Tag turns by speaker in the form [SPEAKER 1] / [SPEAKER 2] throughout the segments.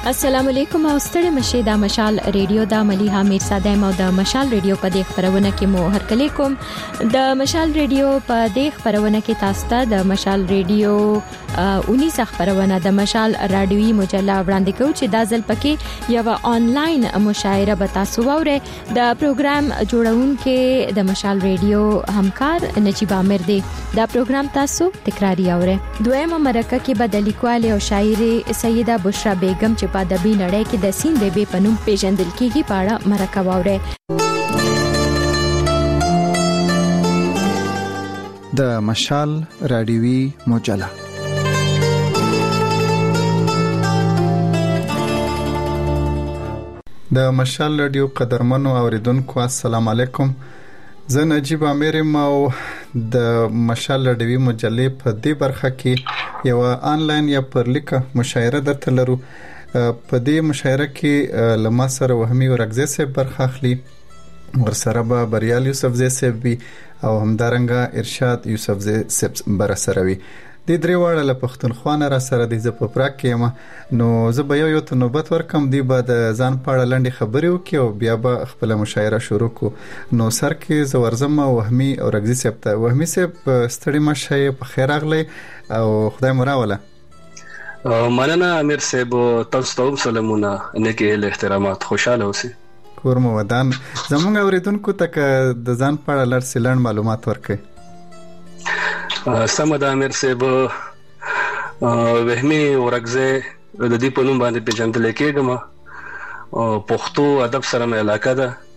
[SPEAKER 1] السلام علیکم او ستړي مشه د مشال ریډیو د مليحه میرزاده مو د مشال ریډیو په دې خبرونه کې مو هرکلی کوم د مشال ریډیو په دې خبرونه کې تاسو ته د مشال ریډیو 19 خبرونه د مشال رادیوي مجله وړاندې کوي چې د ځل پکې یو آنلاین مشاعره به تاسو وره د پروګرام جوړونکو د مشال ریډیو همکار نجیب عامر دی دا پروګرام تاسو تکراری اوره دویمه مرکه کې به د لیکوال او شاعر سیده بشرا بیگم چې په ادبي نړۍ کې د سین د بي پنوم پیژندل کیږي په اړه مرکه واوره
[SPEAKER 2] د مشال رادیوي مجله د مشال رادیو قدرمنو اوریدونکو السلام علیکم زه نجیب عامر او د مشال رادیوي مجلې په دې برخه کې یو آنلاین یا پرلیکه مشاعره درته لرو په دې مشاعره کې لمه سره وهمي ورغزه سه برخه اخلي ورسره به بریال یوسفزی سه وي او همدارنګه ارشاد یوسفزی سه بر سره وي د درې واړه له پښتونخوا نه را سره د زپ پراک کې نو زه به یو ته نوبت ورکم دی به د ځان پاړه لنډي خبرې وکي او بیا به خپل مشاعره شروع کو نو سر کې زورزم وهمي او رغزي سپته وهمي سپ ستړي مشه په خیر اغلی او خدای مراوله
[SPEAKER 3] مننه امیر صاحب تاسو ته سلامونه نیکه له احترامات خوشاله اوسئ
[SPEAKER 2] کور مو ودان زموږ اوریدونکو ته د ځان پاړه لړ سیلند معلومات ورکړي
[SPEAKER 3] سم د امیر صاحب وهمي ورغزه د دې په نوم باندې پیژندل کېږم پښتو ادب سره مې علاقه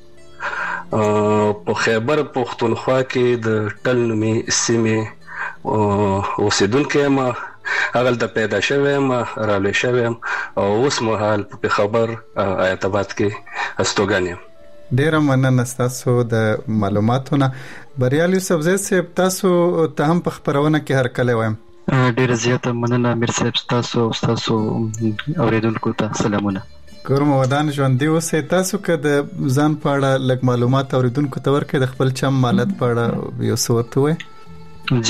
[SPEAKER 3] ده په خیبر پښتونخوا کې د ټل نومي سیمې اوسیدونکو ما هغه د پیدا شوم رالي شوم او اوس مهال په خبر آیت آباد کې استوګانیم
[SPEAKER 2] ډیره مننه تاسو د معلوماتونه بریال یوسفزی صاحب تاسو ته هم په خبرونه کې هر کله وایم
[SPEAKER 4] ډیره زیاته مننه امیر صاحب تاسو اوریدونکو ته سلامونه
[SPEAKER 2] کوم ودان ژوند دی اوسه تاسو که د ځان پاړه لګ معلومات اوریدونکو ته ورکړي د خپل چم مالت پاړه یو څه ورته وای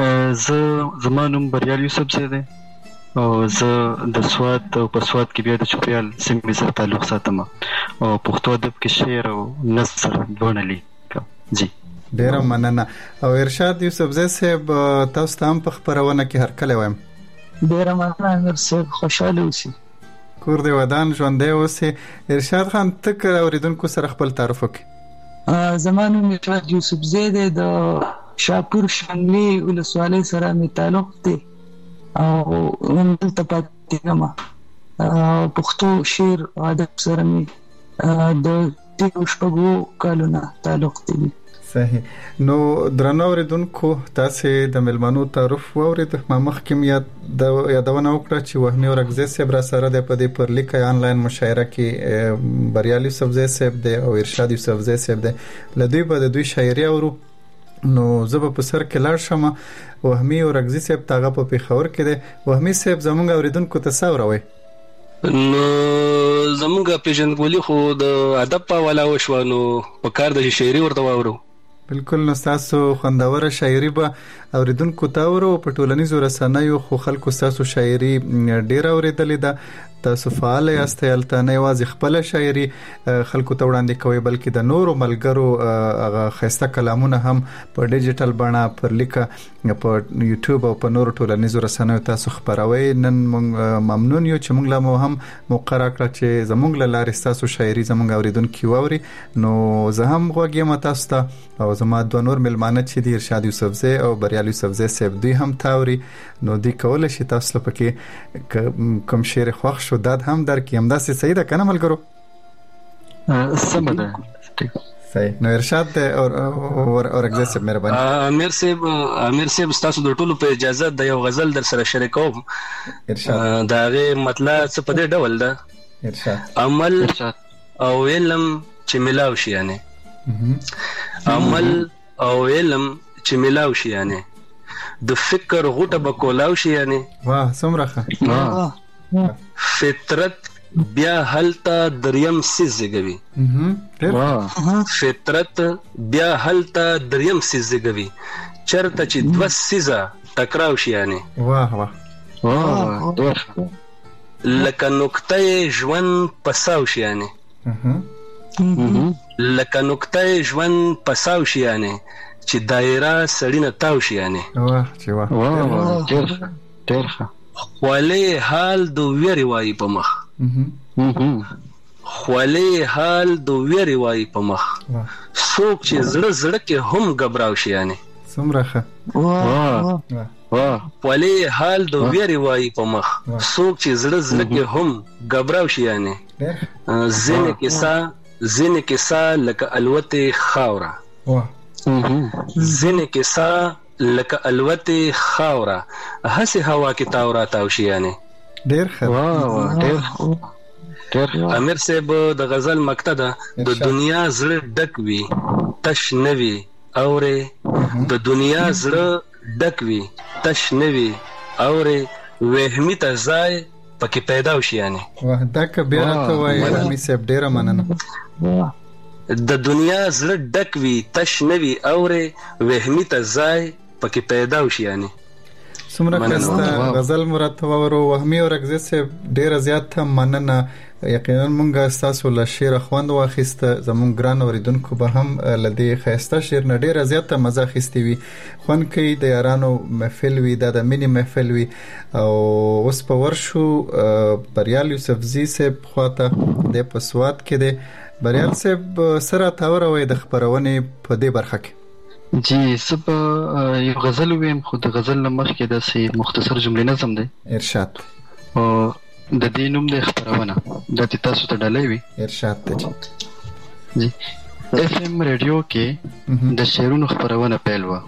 [SPEAKER 4] جی زمانوم بریال یوسفزی دی او زه د سواد او په سواد کې بیا د چوپیال سیمې سره تعلق ساتم او پښتو ادب کې شعر او نثر دونه لیکم جی
[SPEAKER 2] ډیره مننه او ارشاد یوسفزی صاحب تاسو ته هم په خبرونه کې هر کله وایم
[SPEAKER 5] ډیره مننه امیر صاحب خوشاله اوسئ
[SPEAKER 2] کور دی ودان ژوندې اوسئ ارشاد خان تک اوریدونکو سره خپل تعارف وکړي
[SPEAKER 5] زمانو ارشاد یوسفزی د شاپور شنلی ولسوالۍ سره می تعلق دی او دلته پاتې کوم پښتو شعر او ادب سره می د دې شپږو کلونو تعلق دی
[SPEAKER 2] صحیح نو درنو اوریدونکو تاسو د ملمنو تعارف واورید ما مخکې یادونه وکړه چې وهمي ورغزه صاحب را سره د پدې پر لیکه آنلاین مشاعره کې بریال یوسفزی صاحب دی او ارشاد یوسفزی صاحب دی لدی به د دوی شاعري اورو نو زه په سر کې لاړ شم وهمي ورغزي صاحب تاغه په پیښور کې دی وهمي صاحب زموږ اوریدونکو ته څوروي
[SPEAKER 3] نو زموږ پیژندګولي خو د ادب په والا وشوانو په کار د شاعري ورته واورو
[SPEAKER 2] بالکل نو تاسو خوندوره شاعري به اوریدونکو ته ورو په ټولنیزو رسنیو خو خلکو تاسو شاعري ډیر اوریدلې ده تاسو فعال یاست الته نه یوازې خپل شاعري خلکو ته وړاندې کوي بلکې د نورو ملګرو هغه خسته کلامونه هم په ډیجیټل بڼه پر لیکه په یوټیوب او په نورو ټولنیزو رسنیو تاسو خبروي نن ممنون یو چې موږ لا مو هم مقرره کړ چې زموږ له لارې تاسو شاعري زموږ اوریدونکو واوري نو زه هم غوږیم تاسو ته او زما دوه نور ملمانه چې د ارشاد یوسفزی او بریال یوسفزی صاحب دوی هم تاوري نو دی کول شي تاسو پکې کوم شعر خوښ شو داد هم در کې هم داسې صحیح ده کنه ملګرو
[SPEAKER 4] سم ده
[SPEAKER 2] صحیح نو ارشاد او رغزه صاحب مهرباني
[SPEAKER 3] امیر صاحب تاسو د ټولو په اجازه د یو غزل در سره شریکوم ارشاد دا غي مطلب څه په دې ډول ده ارشاد عمل او علم چې ملاو شي یعنی عمل او علم چې ملاو شي یعنی د فکر غوټه بکولاو شي یعنی
[SPEAKER 2] واه سمره
[SPEAKER 3] فطرت بیا هلته دریم سیز زګوي فطرت بیا هلته دریم سیز زګوي چرته چې دوه سیزه ټکراو شي یعنی
[SPEAKER 2] واه
[SPEAKER 3] لکه نقطه ژوند پساو شیانه لکه نقطه ژوند پساو شیانه چې دایره سړینه تاو شیانه
[SPEAKER 2] واه چې واه
[SPEAKER 4] ډېر
[SPEAKER 3] خولې حال د ویری وای په مخ خولې حال د ویری وای په مخ څوک چې زړه کې هم غبراو شیانه
[SPEAKER 2] څومره ښه
[SPEAKER 3] خولې حال د ویری وای په مخ څوک چې زړه کې هم غبراو شیانه ځینې کیسه لکه الوتې خاوره ځینې کیسه لکه الوتې خاوره هسې هوا کې تاورا تاو شیانه
[SPEAKER 2] ډېر ښه
[SPEAKER 3] امیر صاحب د غزل مکته ده د دنیا زړه ډک وي تش نوي اورې د دنیا زړه ډک وي تش نوي اورې وهمي ته ځای پکې پیدا وشیانه
[SPEAKER 2] واه دا که بیا راته وایي امیر صاحب ډېره مننه
[SPEAKER 3] د دنیا زړه ډک وي تش نوي اورې وهمي ته ځای پکې پیدا وشیانه
[SPEAKER 2] څومره ښایسته غزل مو راته واورو وهمي اورکزي صاحب ډېره زیاته مننه یقینا مونږ ستاسو له شعره خوند واخیسته زموږ ګران اورېدونکو به هم له دې ښایسته شعر نه ډېره زیاته مزه اخیستې وي خوند کوي د یارانو محفل وي دا د مینې محفل وي او اوس په ورشو بریال یوسفزي صاحب خواته دی په سوات کې دی بریال صاحب سره تاوروي د خبرونې په دې برخه کې
[SPEAKER 4] جی سب یو غزل ویم خو د غزل نه مخکې داسې مختصر جملې نظم دی
[SPEAKER 2] ارشاد
[SPEAKER 4] د دې نوم د خبرونه د تاسو ته ډالۍ وي
[SPEAKER 2] ارشاد ته
[SPEAKER 4] جی اف ام رادیو کې د شعرونو خبرونه پیل و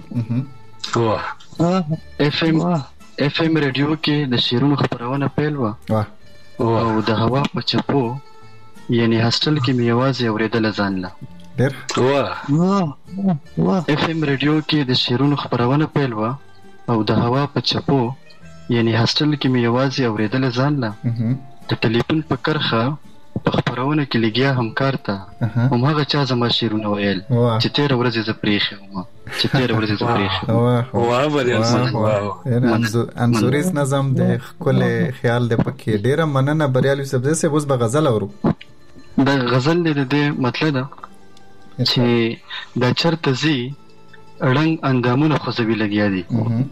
[SPEAKER 4] اف ام رادیو کې د شعرونو خبرونه پیل و او د هوا په چپو یعنی هاستل کې مې आवाज اوریدل ځان لا
[SPEAKER 2] ډېر
[SPEAKER 4] اف ام رادیو کې د شعرونو خبرونه پیل و او د هوا په چپو یعنی هاستل کې مې आवाज اوریدل ځان لا د ټلیفون په کرخه په خبرونه کې لګیا همکار ته همغه چا زما شعرونه ویل چې تیر ورځې ز پریخه
[SPEAKER 3] واه بریال
[SPEAKER 2] انزوریز نظم د خپل خیال د پکې ډیره مننه بریال یوسفزي صاحب اوس به غزل اورو
[SPEAKER 4] د غزل د مطلب ده چې د چرته زی رنگ اندامونه خوځوي لګیا دي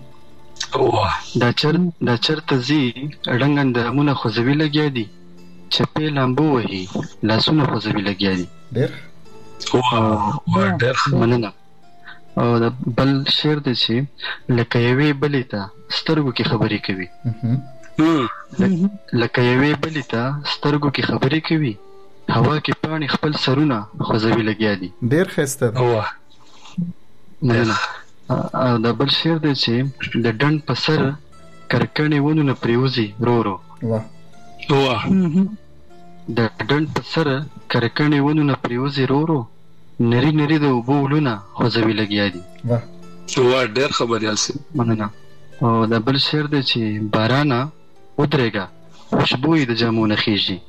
[SPEAKER 4] دا چرته زی رنگ اندامونه خوځوي لګیا دي چپې لامبو وهي لاسونه خوځوي لګیا دي
[SPEAKER 3] ډېر
[SPEAKER 4] مننه او د بل شعر دی چې لکه یوې بلې ته سترګو کې خبرې کوي لکه یوې بلې ته سترګو کې خبرې کوي هوا کې پاڼې خپل سرونه خوځوي لګیا دي
[SPEAKER 2] ډېر ښایسته
[SPEAKER 4] مننه او د بل شعر دی چې د ډنډ په سر کرکڼې ونونه پریوزي رو د ډنډ په سر کرکڼې ونونه پریوزي رو نری نری د اوبو ولونه خوځوي لګیا دي
[SPEAKER 3] ډېر خبریال سي
[SPEAKER 4] مننه او د بل شعر دی چې بارانه ودرېږه خوشبويي د جامو نه خیږي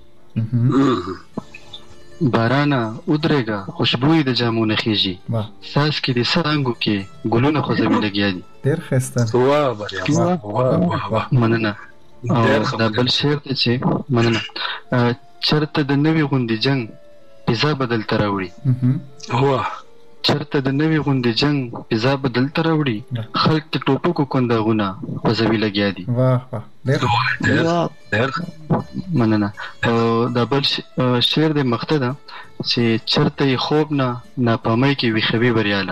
[SPEAKER 4] بارانه ودرېږه خوشبويي د جامو نه خیږي ساس کې د سانګو کې ګلونه خوځوي لګیا دي
[SPEAKER 2] ډېر ښایسته
[SPEAKER 4] مننه او د بل شعر دی چې مننه چرته د نوي غوندې جنگ پیزا بدل تراوړي چرته د نوي غوندې جنگ پیزا بدل تراوړي خلک د ټوپکو کنداغونه خوځوي لګیا دي
[SPEAKER 3] ډېر
[SPEAKER 4] مننه او د بل شعر د مخته ده چې چرته یې خوب نه ناپامۍ کې ویښوي بریاله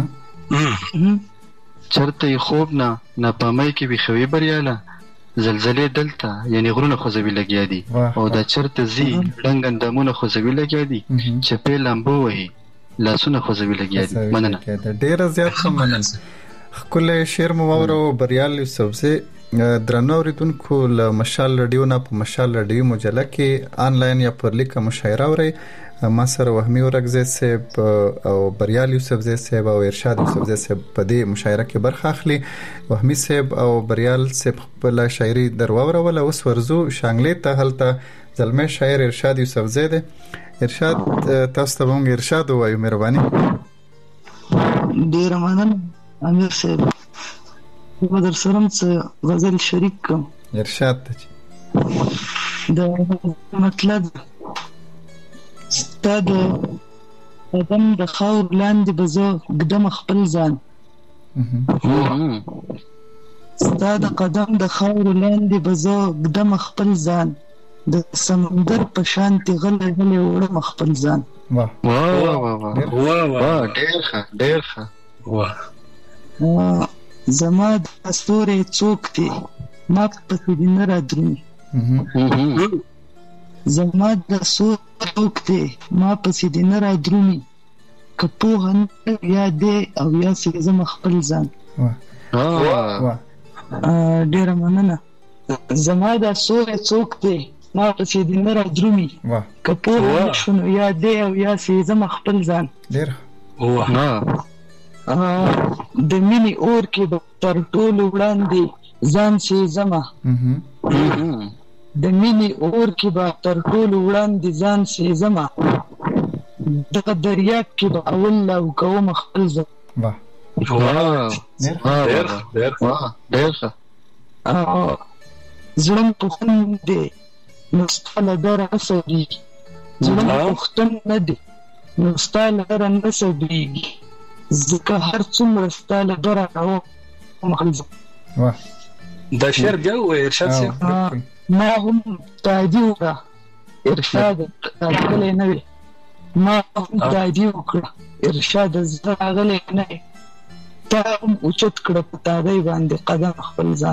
[SPEAKER 4] چرته یې خوب نه ناپامۍ کې ویښوي بریاله زلزلې دلته یعنی غرونه خوځوي لګیا دي او دا چرته زی رنگ اندامونه خوځوي لګیا دي چپې لامبو وهي لاسونه خوځوي لګیا دي مننه
[SPEAKER 2] ډېر زیات مننه خپل شعر مو واورو بریال یوسفزي درنو اوریدونکو له مشال رادیو نه په مشال رادیو مجله کې آنلاین یا پر لیکه مشاعره اوري ما سره وهمي اورکزي صاحب او بریال یوسفزي صاحب او ارشاد یوسفزي صاحب په دې مشاعره کې برخه اخلي وهمي صاحب او بریال صاحب خپل شاعري درواوروله اوس ورزو شانګلې ته هلته زلمه شاعر ارشاد یوسفزي دی ارشاد تاسو ته مونږ ارشاد وایو مهرباني
[SPEAKER 5] ډیر مننه امیر صاحب په در سره غزل شریک کوم
[SPEAKER 2] ارشاد ته
[SPEAKER 5] د مطلب ستا د قدم د خاور لاندې به زه ږدم خپل ځان ستا د قدم د خاور لاندې به زه ږدم خپل ځان د سمندر په شانتې غلی غلی وړم خپل ځان
[SPEAKER 2] واه
[SPEAKER 6] ډېر ښه
[SPEAKER 5] زما د ستوري څوک دی ما پسې دې نه رادرومي زما د څوک دی ما پسې دې نه رادرومي که پوهه نه یا دی او یا سې زما خپل ځان ډېره مننه زما د ستوري څوک دی ما پسې دې نه رادرومي که پوهه نه شو نو یا دی او یا سې زما خپل ځان
[SPEAKER 2] ډېر
[SPEAKER 5] د مینې اور کې به تر ټولو وړاندې ځان سې زما د مینې اور کې به تر ټولو وړاندې ځان سې زما دغه دریاب کې به اول لاو کوم خپل ځان
[SPEAKER 6] ډېر ښه
[SPEAKER 5] زړه مې پوښتن دی نو ستا له دره نه صبرېږي زړه مې پوښتن نه دی نو ستا له دره نه صبرېږي ځکه هر څومره ستا له دره راوم خپل ځان
[SPEAKER 3] دا شعر بیا ووایه ارشاد صاحب
[SPEAKER 5] ما هم تادي وکړه ارشاد راغلی نه وي ما هم تادي وکړه ارشاد زه راغلی نه وي تا هم اوچت کړه په تادۍ باندې قدم خپل ځان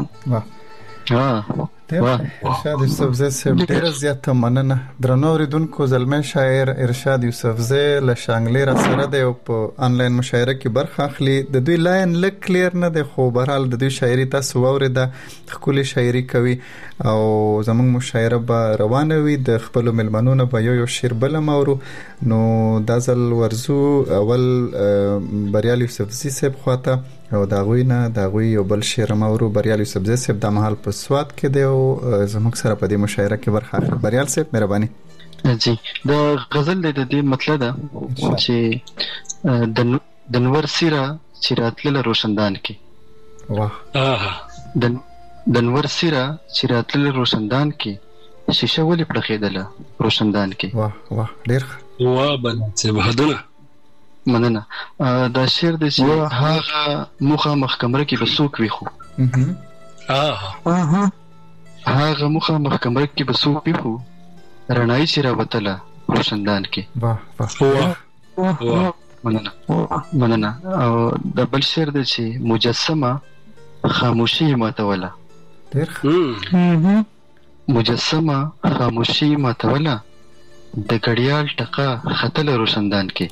[SPEAKER 2] ارشاد یوسفزی صاحب ډېره زیاته مننه درنو اورېدونکو زلمی شاعر ارشاد یوسفزی له شانګلې را سره دی او په آنلاین مشاعره کې برخه اخلي د دوی لاین لږ کلیر نه دی خو بهرحال د دوی شاعري تاسو واورېده ښکلې شاعري کوي او زموږ مشاعره به روانه وي د خپلو مېلمنو نه به یو شعر بل هم اورو نو دا ځل ورځو اول بریال یوسفزي صاحب خواته او د هغوی نه د هغوی یو بل شعر هم اورو بریال یوسفزي صاحب دا مهال په سوات کې دی او زموږ سره په دې مشاعره کې برخه اخلي بریال صاحب مهرباني
[SPEAKER 4] جی د غزل د دې مطلب ده چې د نور سیره چې راتلله روشندان کې
[SPEAKER 2] واه
[SPEAKER 4] د نور سیره چې راتلله روشندان کې شیشه ولې پړخېدله روشندان کې
[SPEAKER 2] واه ډېر
[SPEAKER 3] واه بل بهادونه
[SPEAKER 4] مننه دا شعر د چې هغه مخامخ کمره کې به څوک وي خو هغه مخامخ کمره کې به څوک وي خو رڼایي چې راوتله روشندان کې مننه او د بل شعر د چې مجسمه خاموشي ماتوله مجسمه خاموشي ماتوله د غړیال ټقه خطل روشندان کې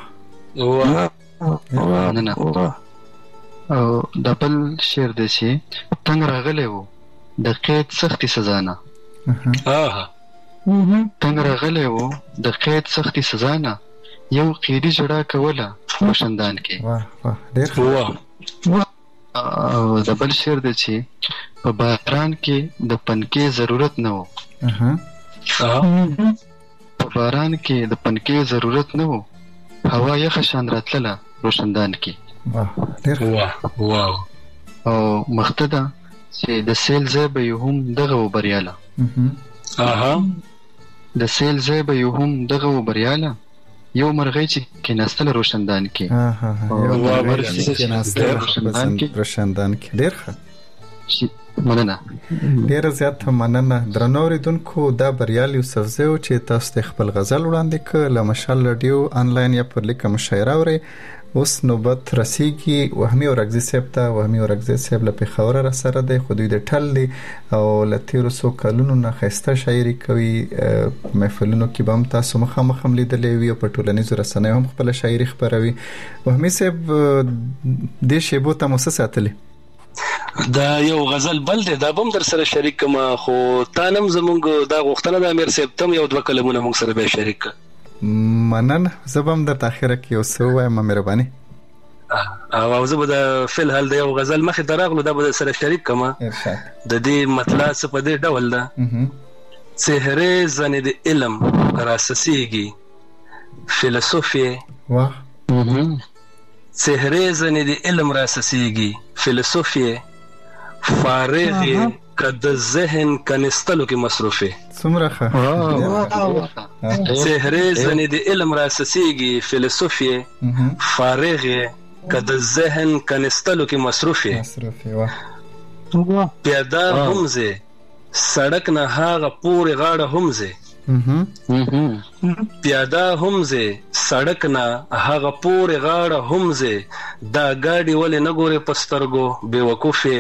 [SPEAKER 4] مننه او د بل شعر د چې تنگ راغلی وو د قید سختي سزا نه تنگ راغلی وو د قید سختي سزا نه یو قیدی جوړه کوله روشندان کې او د بل شعر د چې په باران کې د پنکې ضرورت نه وو په باران کې د پنکې ضرورت نه وو هوا یخه شان راتلله روشندان کې او مخته چې د سیل ځای به یو هم دغه و بریاله د سیل ځای به یو هم دغه و بریاله یو مرغۍ چې کېناستله روشندان کې
[SPEAKER 2] روشندان کې ډېر ښه
[SPEAKER 4] مننه
[SPEAKER 2] ډېره زیاته مننه درنو اورېدونکو دا بریال یوسفزی و چې تاسو ته خپل غزل وړاندې کړ له مشال رادیو آنلاین یا پر لیکه مشاعره اورئ اوس نوبت رسیږي وهمي اورکزي صاحب ته وهمي اورکزي صاحب له پېښوره را سره دی خو دوی د ټل دی او له تېرو څو کلونو نه ښایسته شاعري کوي محفلونو کې به هم تاسو مخامخ هم لیدلی وي او په ټولنیزو رسنیو هم خپله شاعري خپروي وهمي صاحب دې شیبو ته مو څه ساتلي
[SPEAKER 3] دا یو غزل بل دی دا بم در سره شریک کما خو تانم زمونږ دا غوښتنه د امیر صاحب تم یو دوه کلمونه موږ سره به شریک
[SPEAKER 2] مننه زه به هم درته اخره کې یو څه ووایم مهرباني
[SPEAKER 3] او زه به د فل حال د یو غزل مخې ته راغلو دا به سره شریک کما د دې مطلب څه په دې ډول ده څهرې زنې د علم راسسیږي فلسفي څهرې زنې د علم راسسیږي فلسفي فارغ کد ذهن کنستلو کې مصروفه
[SPEAKER 2] څومره ښه
[SPEAKER 3] سحرې زنې د علم راسسیږي فلسفي فارغه کد ذهن کنستلو کې مصروفه پیاده همزه سړک نه هاغه پورې غاړه همزه پیاده همزه سړک نه هاغه پورې غاړه همزه دا ګاډي ولې نه ګوري پسترګو بے وقوفه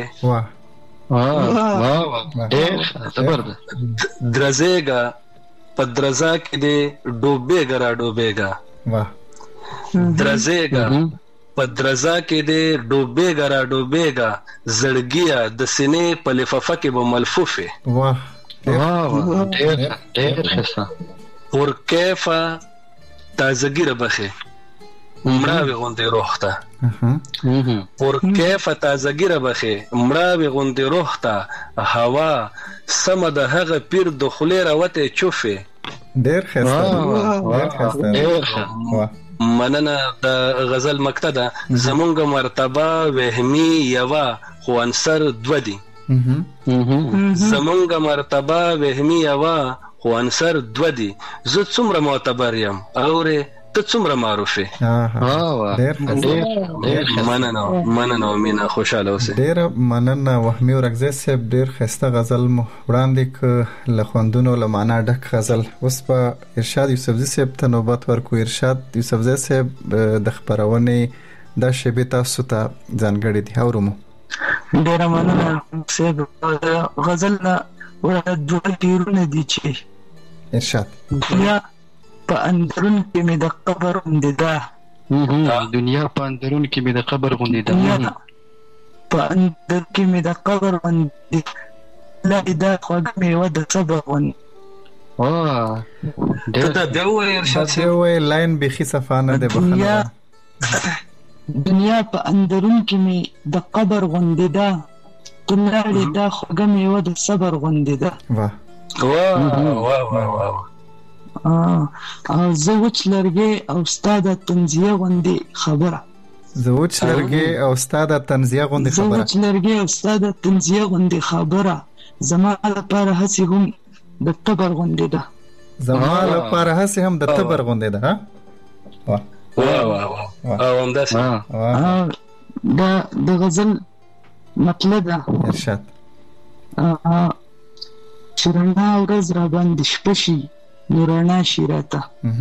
[SPEAKER 3] درزېګا پدرزا کې دې ډوبېګا را ډوبېګا درزېګا پدرزا کې دې ډوبېګا را ډوبېګا زړګیا د سینې په لفافه کې به ملفوفه
[SPEAKER 2] واه
[SPEAKER 6] ډېر ښه
[SPEAKER 3] پر کیفه تازګی ربخه مړاوي غوندې روح ته پر کیفه تازګی ربخه مړاوي غوندې روح ته هوا سم د هغه پیر د خولې راوته چوفه
[SPEAKER 2] ډېر ښه
[SPEAKER 3] مننه د غزل مکتده زمونږ مرتبه وهمي یوا خو انصر دو دي زمونږ مرتبه وهمي یوا خو انصر دو دي زه څومره معتبر یم اوره ته څومره معروفه مننه مینا خوشاله اوسه
[SPEAKER 2] ډېر مننه وهمي ورکزی صاحب ډېر ښایسته غزل مو وړاندې ک له خوندونو له معنا ډک غزل اوس په ارشاد یوسفزي صاحب ته نوبت ورکو ارشاد یوسفزي صاحب د خبرونې د شبي تاسو ته ځانګړي دي اورمو
[SPEAKER 5] ډېر مننه صاحب غزل ورته دوه پیرونه دي چې
[SPEAKER 2] ارشاد
[SPEAKER 5] یا په اندرون کې مې د قبر غوندې ده
[SPEAKER 4] دنیا په اندرون کې مې د قبر غوندې ده
[SPEAKER 5] په اندر کې مې د قبر غوندې لا دا خوږه میوه د صبر غوندې
[SPEAKER 3] دا وایي ارشاد
[SPEAKER 2] صاحب لاین بيخي صفانه ده بخنه
[SPEAKER 5] دنیا په اندرون کې مې د قبر غوندې ده تلاړې دا خوږه میوه د صبر غوندې ده
[SPEAKER 3] واه
[SPEAKER 5] او زه وچ لرګې او استاد تنزیه غوندې خبره
[SPEAKER 2] زه وچ لرګې او استاد تنزیه غوندې خبره زما لپاره هسې هم د تبر غوندې ده ها
[SPEAKER 3] او همداسې
[SPEAKER 5] دا د غزل مطلب ده
[SPEAKER 2] ارشاد
[SPEAKER 5] چې رڼا ورځ را باندې شپه شي نو رڼا شي راته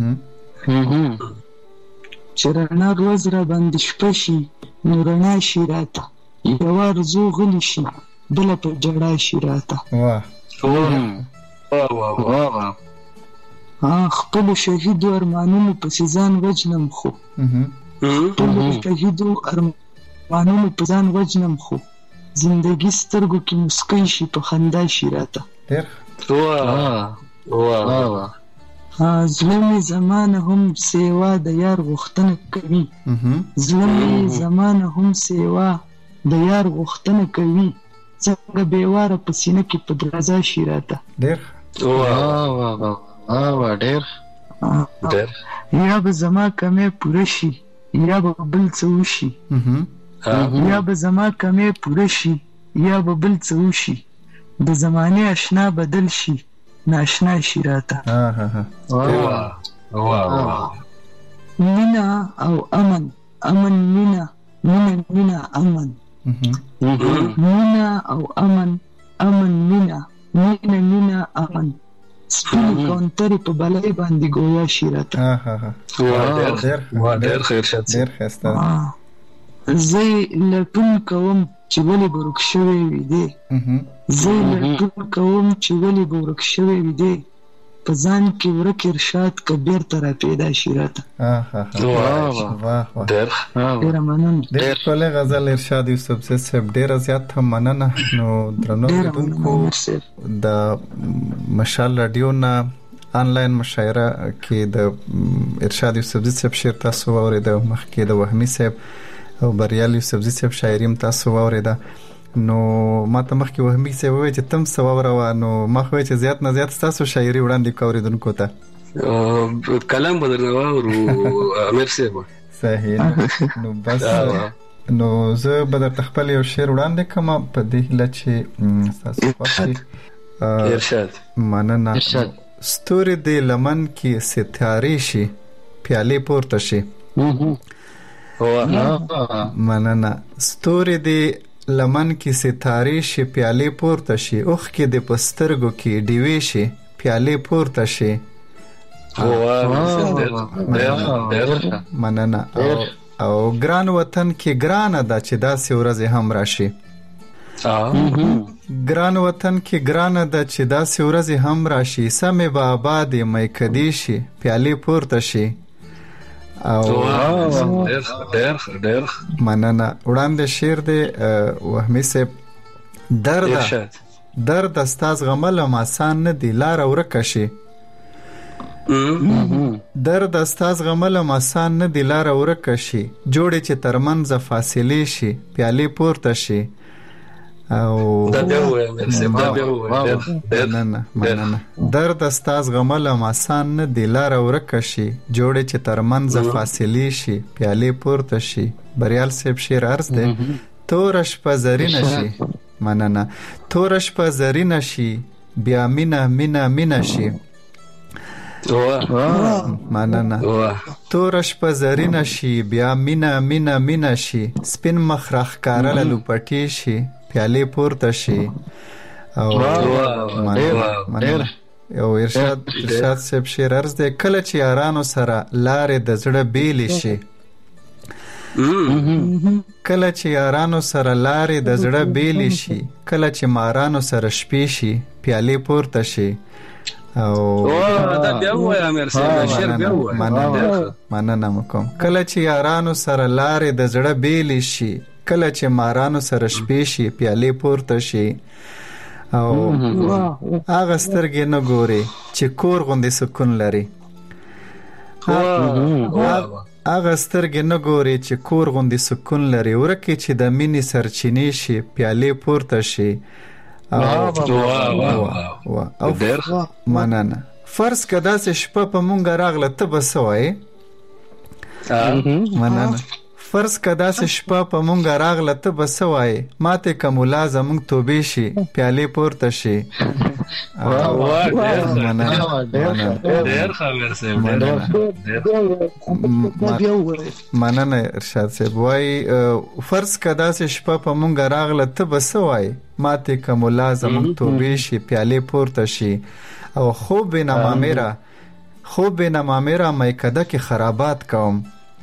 [SPEAKER 5] چې رڼا ورځ را باندې شپه شي نو رڼا شي راته یوه ارزو غلی شي بله په جړا شي راته خپلو شهیدو ارمانونو پسې ځان وجنم خو زندگی سترګو کې مسکی شي په خندا شي راته زړه مې زمانه هم سیوا د یار غوښتنه کوي څنګه بیواره په سینه کې په درازا شي راته یا به زما کمې پوره شي یا به بل څه وشي یا به بل څه وشي د زمانه آشنا بدل شي ناشنا شي راته مینا او امن مینا امن مینا او امن مینا امن سپینې کونترې په بلای باندې ګویا شي راته
[SPEAKER 3] ډېر خیر شد
[SPEAKER 5] زه لټون کوم چې ولې به ورک شوی وي دی په ځان کې ورک ارشاد که بیرته را پیدا شي راته ډېره مننه
[SPEAKER 2] ډېر ښکلی غزل ارشاد یوسفزي صاحب ډېره زیاته مننه نو درنو اوریدونکو د مشال راډیو نه آنلاین مشاعره کې د ارشاد یوسفزي صاحب شعر تاسو واورېده مخکې د وهمي صاحب او بریال یوسفزي صاحب شاعري تاسو واورېده نو ما ته مخکې وهمي صاحب وویل چې تم څه واوروه نو ما خو چې زیات نه زیات تاسو شاعري وړاندې کوئ اوریدونکو ته
[SPEAKER 3] کلام به درنه واورو امیر صاحب
[SPEAKER 2] صحیح نو بس نو زه به درته خپل یو شعر وړاندې کوم په دې هیله چې تاسو خوښ
[SPEAKER 3] ارشاد.
[SPEAKER 2] مننه.
[SPEAKER 6] ارشاد.
[SPEAKER 2] ستوري د لمن کې ستارې شي پیالې پورته شي. مننه. ستوري د لمن کې ستارې شي پیالې پورته شي، اوخ کې د پسترګو کې ډیوې شي پیالې پورته شي. مننه. او ګران وطن کې ګرانه ده چې داسې ورځې هم راشي. ګران وطن کې ګرانه ده چې داسې ورځې هم راشي، سمې به آبادې میکدې شي پیالې پورته شي. او مننه. وړاندې شعر دی وهمي صاحب. درد استاز غملم آسان نه دی لاره ورکه شي. درد استاز غملم آسان نه دی لاره ورکه شي، جوړې چې ترمنځ فاصلې شي پیالې پورته شي. او مننه. درد استاز غملم آسان نه دی لاره ورکه شي، جوړې چې ترمنځ فاصلې شي پیالې پورته شي. بریال صاحب شعر عرض دی. تور شپه زرینه شي. مننه. تور شپه زرینه شي بیا مینه مینه مینه شي. مننه. تور شپه زرینه شي بیا مینه مینه مینه شي، سپین مخ راښکاره لوپټې شي پیالې پورته شي. او مننه. او ارشاد صاحب شعر عرض دی. کله چې یارانو سره لارې د زړه بیلې شي، کله چې یارانو سره لارې د زړه بیلې شي، کله چې مارانو سره شپې شي پیالې پورته شي. او
[SPEAKER 3] دا بیا وایا مرسي شعر بیا وایا.
[SPEAKER 2] مننه مکم. کله چې یارانو سره لارې د زړه بیلې شي، کله چې مارانو سره شپې شي پیالې پورته شي. او هغه سترګې نه ګوري چې کور غوندې سکون لري. هغه سترګې نه ګوري چې کور غوندې سکون لري، ورکې چې د مینې سرچینې شي پیالې پورته شي. او مننه. فرض که داسې شپه په مونږ راغله ته به څه وایې؟ مننه. فرض که داسې شپه په مونږ راغله ته به څه وایې؟ ماتې که ملا زمونږ توبې شي پیالې پورته شي. مننه. ارشاد صاحب وایي فرض که داسې شپه په مونږ راغله ته به څه وایې؟ ماتې که ملا زمونږ توبې شي پیالې پورته شي. او خوب بینما میرا میکده کې خرابات کوم.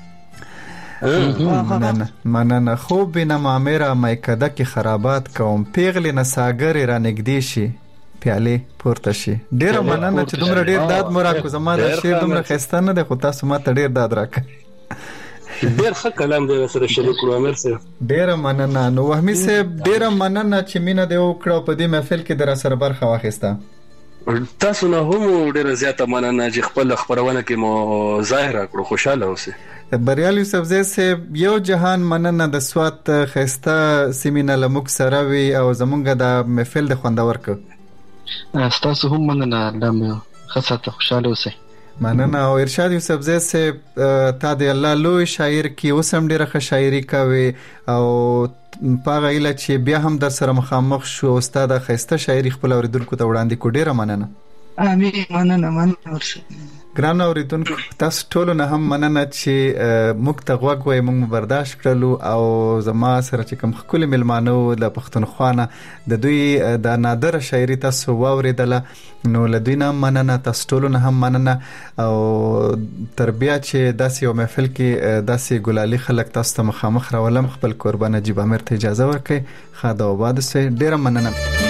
[SPEAKER 2] مننه. خوب بینما میرا میکده کې خرابات کوم، پیغلې نساګرې را نږدې شي پیالې پورته شي. ډیره مننه چې دومره ډیر داد مو راکو. زما دا شعر دومره ښایسته نه دی خو تاسو ماته ډیر داد راکړئ.
[SPEAKER 3] ډیر ښه کلام دی سره شریک کړو. امیر صاحب
[SPEAKER 2] ډیره مننه. نو وهمي صاحب ډیره مننه چې مینه دې وکړه په دې محفل کې در سره برخه واخیسته.
[SPEAKER 3] تاسو نه هم ډیره زیاته مننه چې خپل خبرونه کې مو ظاهر کړو. خوشاله اوسئ.
[SPEAKER 2] بریال یوسف زی صاحب یو جهان مننه د سوات خسته سیمینه لمک سره وی او زمونږ د محفل د خوندور ک.
[SPEAKER 6] تاسو هم مننه لم خاصه خوشاله اوسئ.
[SPEAKER 2] مننه. او ارشاد یوسف زی صاحب تا د الله لوی شاعر کی اوسم ډیره ښه شاعري کوي او پاغه ایله چې بیا هم در سره مخامخ شو استاد خسته شاعري خپل اوریدونکو ته وړاندې کو. ډیره مننه.
[SPEAKER 5] امين. مننه.
[SPEAKER 2] ګران اوریدونکو تاسو ټول نه هم مننه چې موږ ته غوږ وای موږ برداشت کړلو او زما سره چې کوم خپل ملمانو د پښتونخوا نه د دوی د نادر شاعري تاسو واوریدله نو لدوی نه مننه. تاسو ټول نه هم مننه او تربیه چې داسې یو محفل کې داسې ګلالي خلک تاسو ته مخامخ راولم. خپل قربان نجیب امیر ته اجازه ورکړئ. خاده آباد اوسئ. ډیره مننه.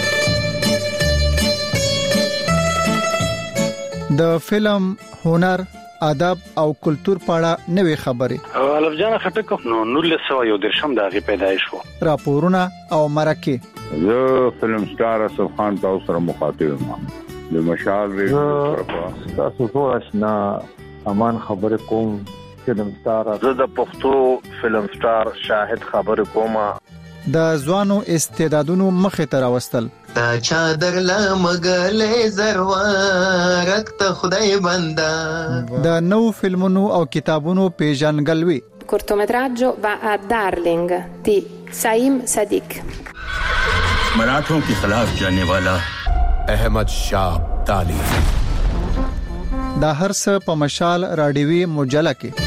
[SPEAKER 2] د فلم، هنر، ادب او کلچر په اړه نوې خبرې.
[SPEAKER 7] الف جان خټک نو 1913 د هغه پیدایش وو.
[SPEAKER 2] راپورونه او مرکه.
[SPEAKER 8] زه فلم سٹار اسف خان تاسو سره مخاطب یم. د مشال ریډیو تاسو ټول آشنا امان خبر کوم. فلم سٹار
[SPEAKER 9] زه د پښتو فلم سٹار شاهد خبر کوم.
[SPEAKER 2] د ځوانو استعدادونو مخې ته راوستل.
[SPEAKER 10] تا چادر لمغلې زروارت ته خدای بندا.
[SPEAKER 2] د نو فلمونو او کتابونو پیژنګلوي.
[SPEAKER 11] cortometraggio va a Darling di Saim Sadiq.
[SPEAKER 12] मराठों के खिलाफ जाने वाला अहमद शाह अब्दाली।
[SPEAKER 2] دا هر څه په مشال رادیوي مجله کې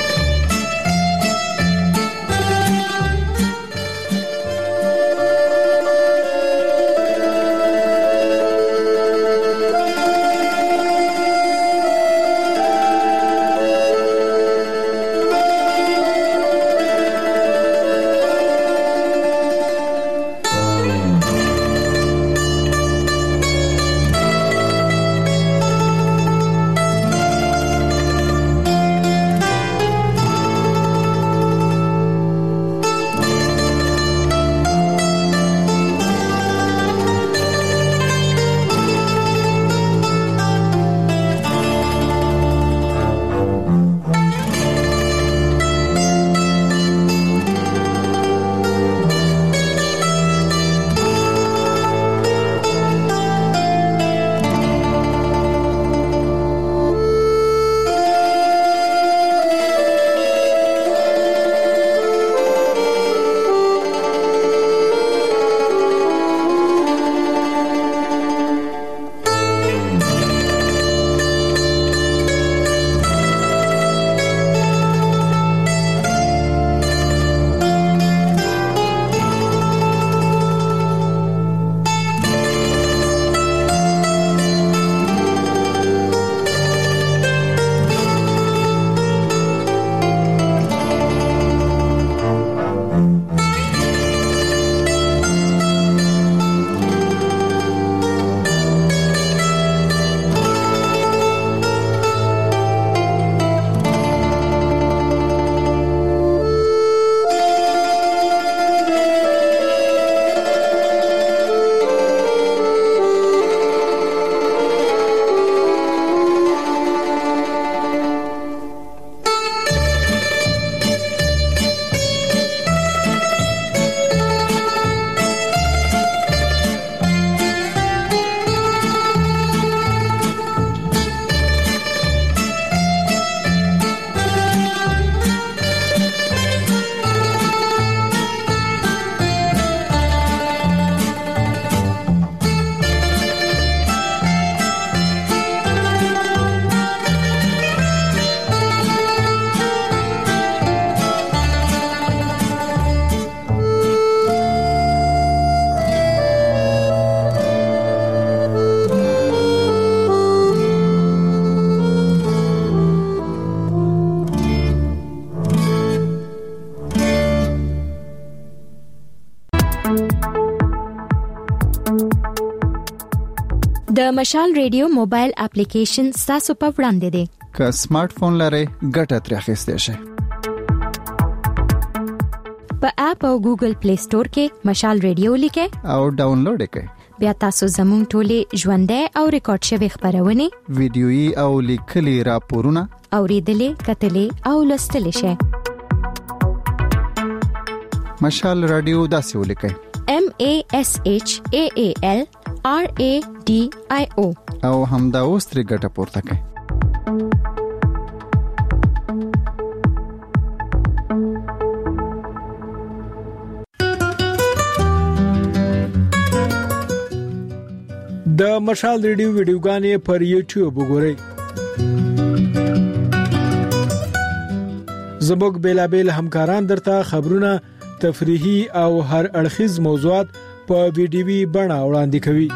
[SPEAKER 1] د مشال ریډیو موبایل اپلیکیشن تاسو په وړاندې دی.
[SPEAKER 2] که سمارټ فون لرئ ګټه ترې اخیستئ شئ.
[SPEAKER 1] په اپ او ګوګل پلی سٹور کې مشال ریډیو لیکئ
[SPEAKER 2] او ډاونلوډ کړئ.
[SPEAKER 1] بیا تاسو زموږ ټولې ژوندۍ او ریکارډ شوی خبرونه
[SPEAKER 2] ویډیويي او لیکلي راپورونه
[SPEAKER 1] اوریدلې کتلې او لوستلې شئ.
[SPEAKER 2] مشال رادیو داسې ولیکئ
[SPEAKER 1] MASHAALRADIO
[SPEAKER 2] او همدا اوس ترې ګټه پورته کړئ.
[SPEAKER 13] د مشال ریډیو ویډیوګانې پر یوټیوب وګورئ. زموږ بیلابل همکاران درته خبرونه، تفریحي او هر اړخیز موضوعات په ویډیوي بڼه وړاندې کوي.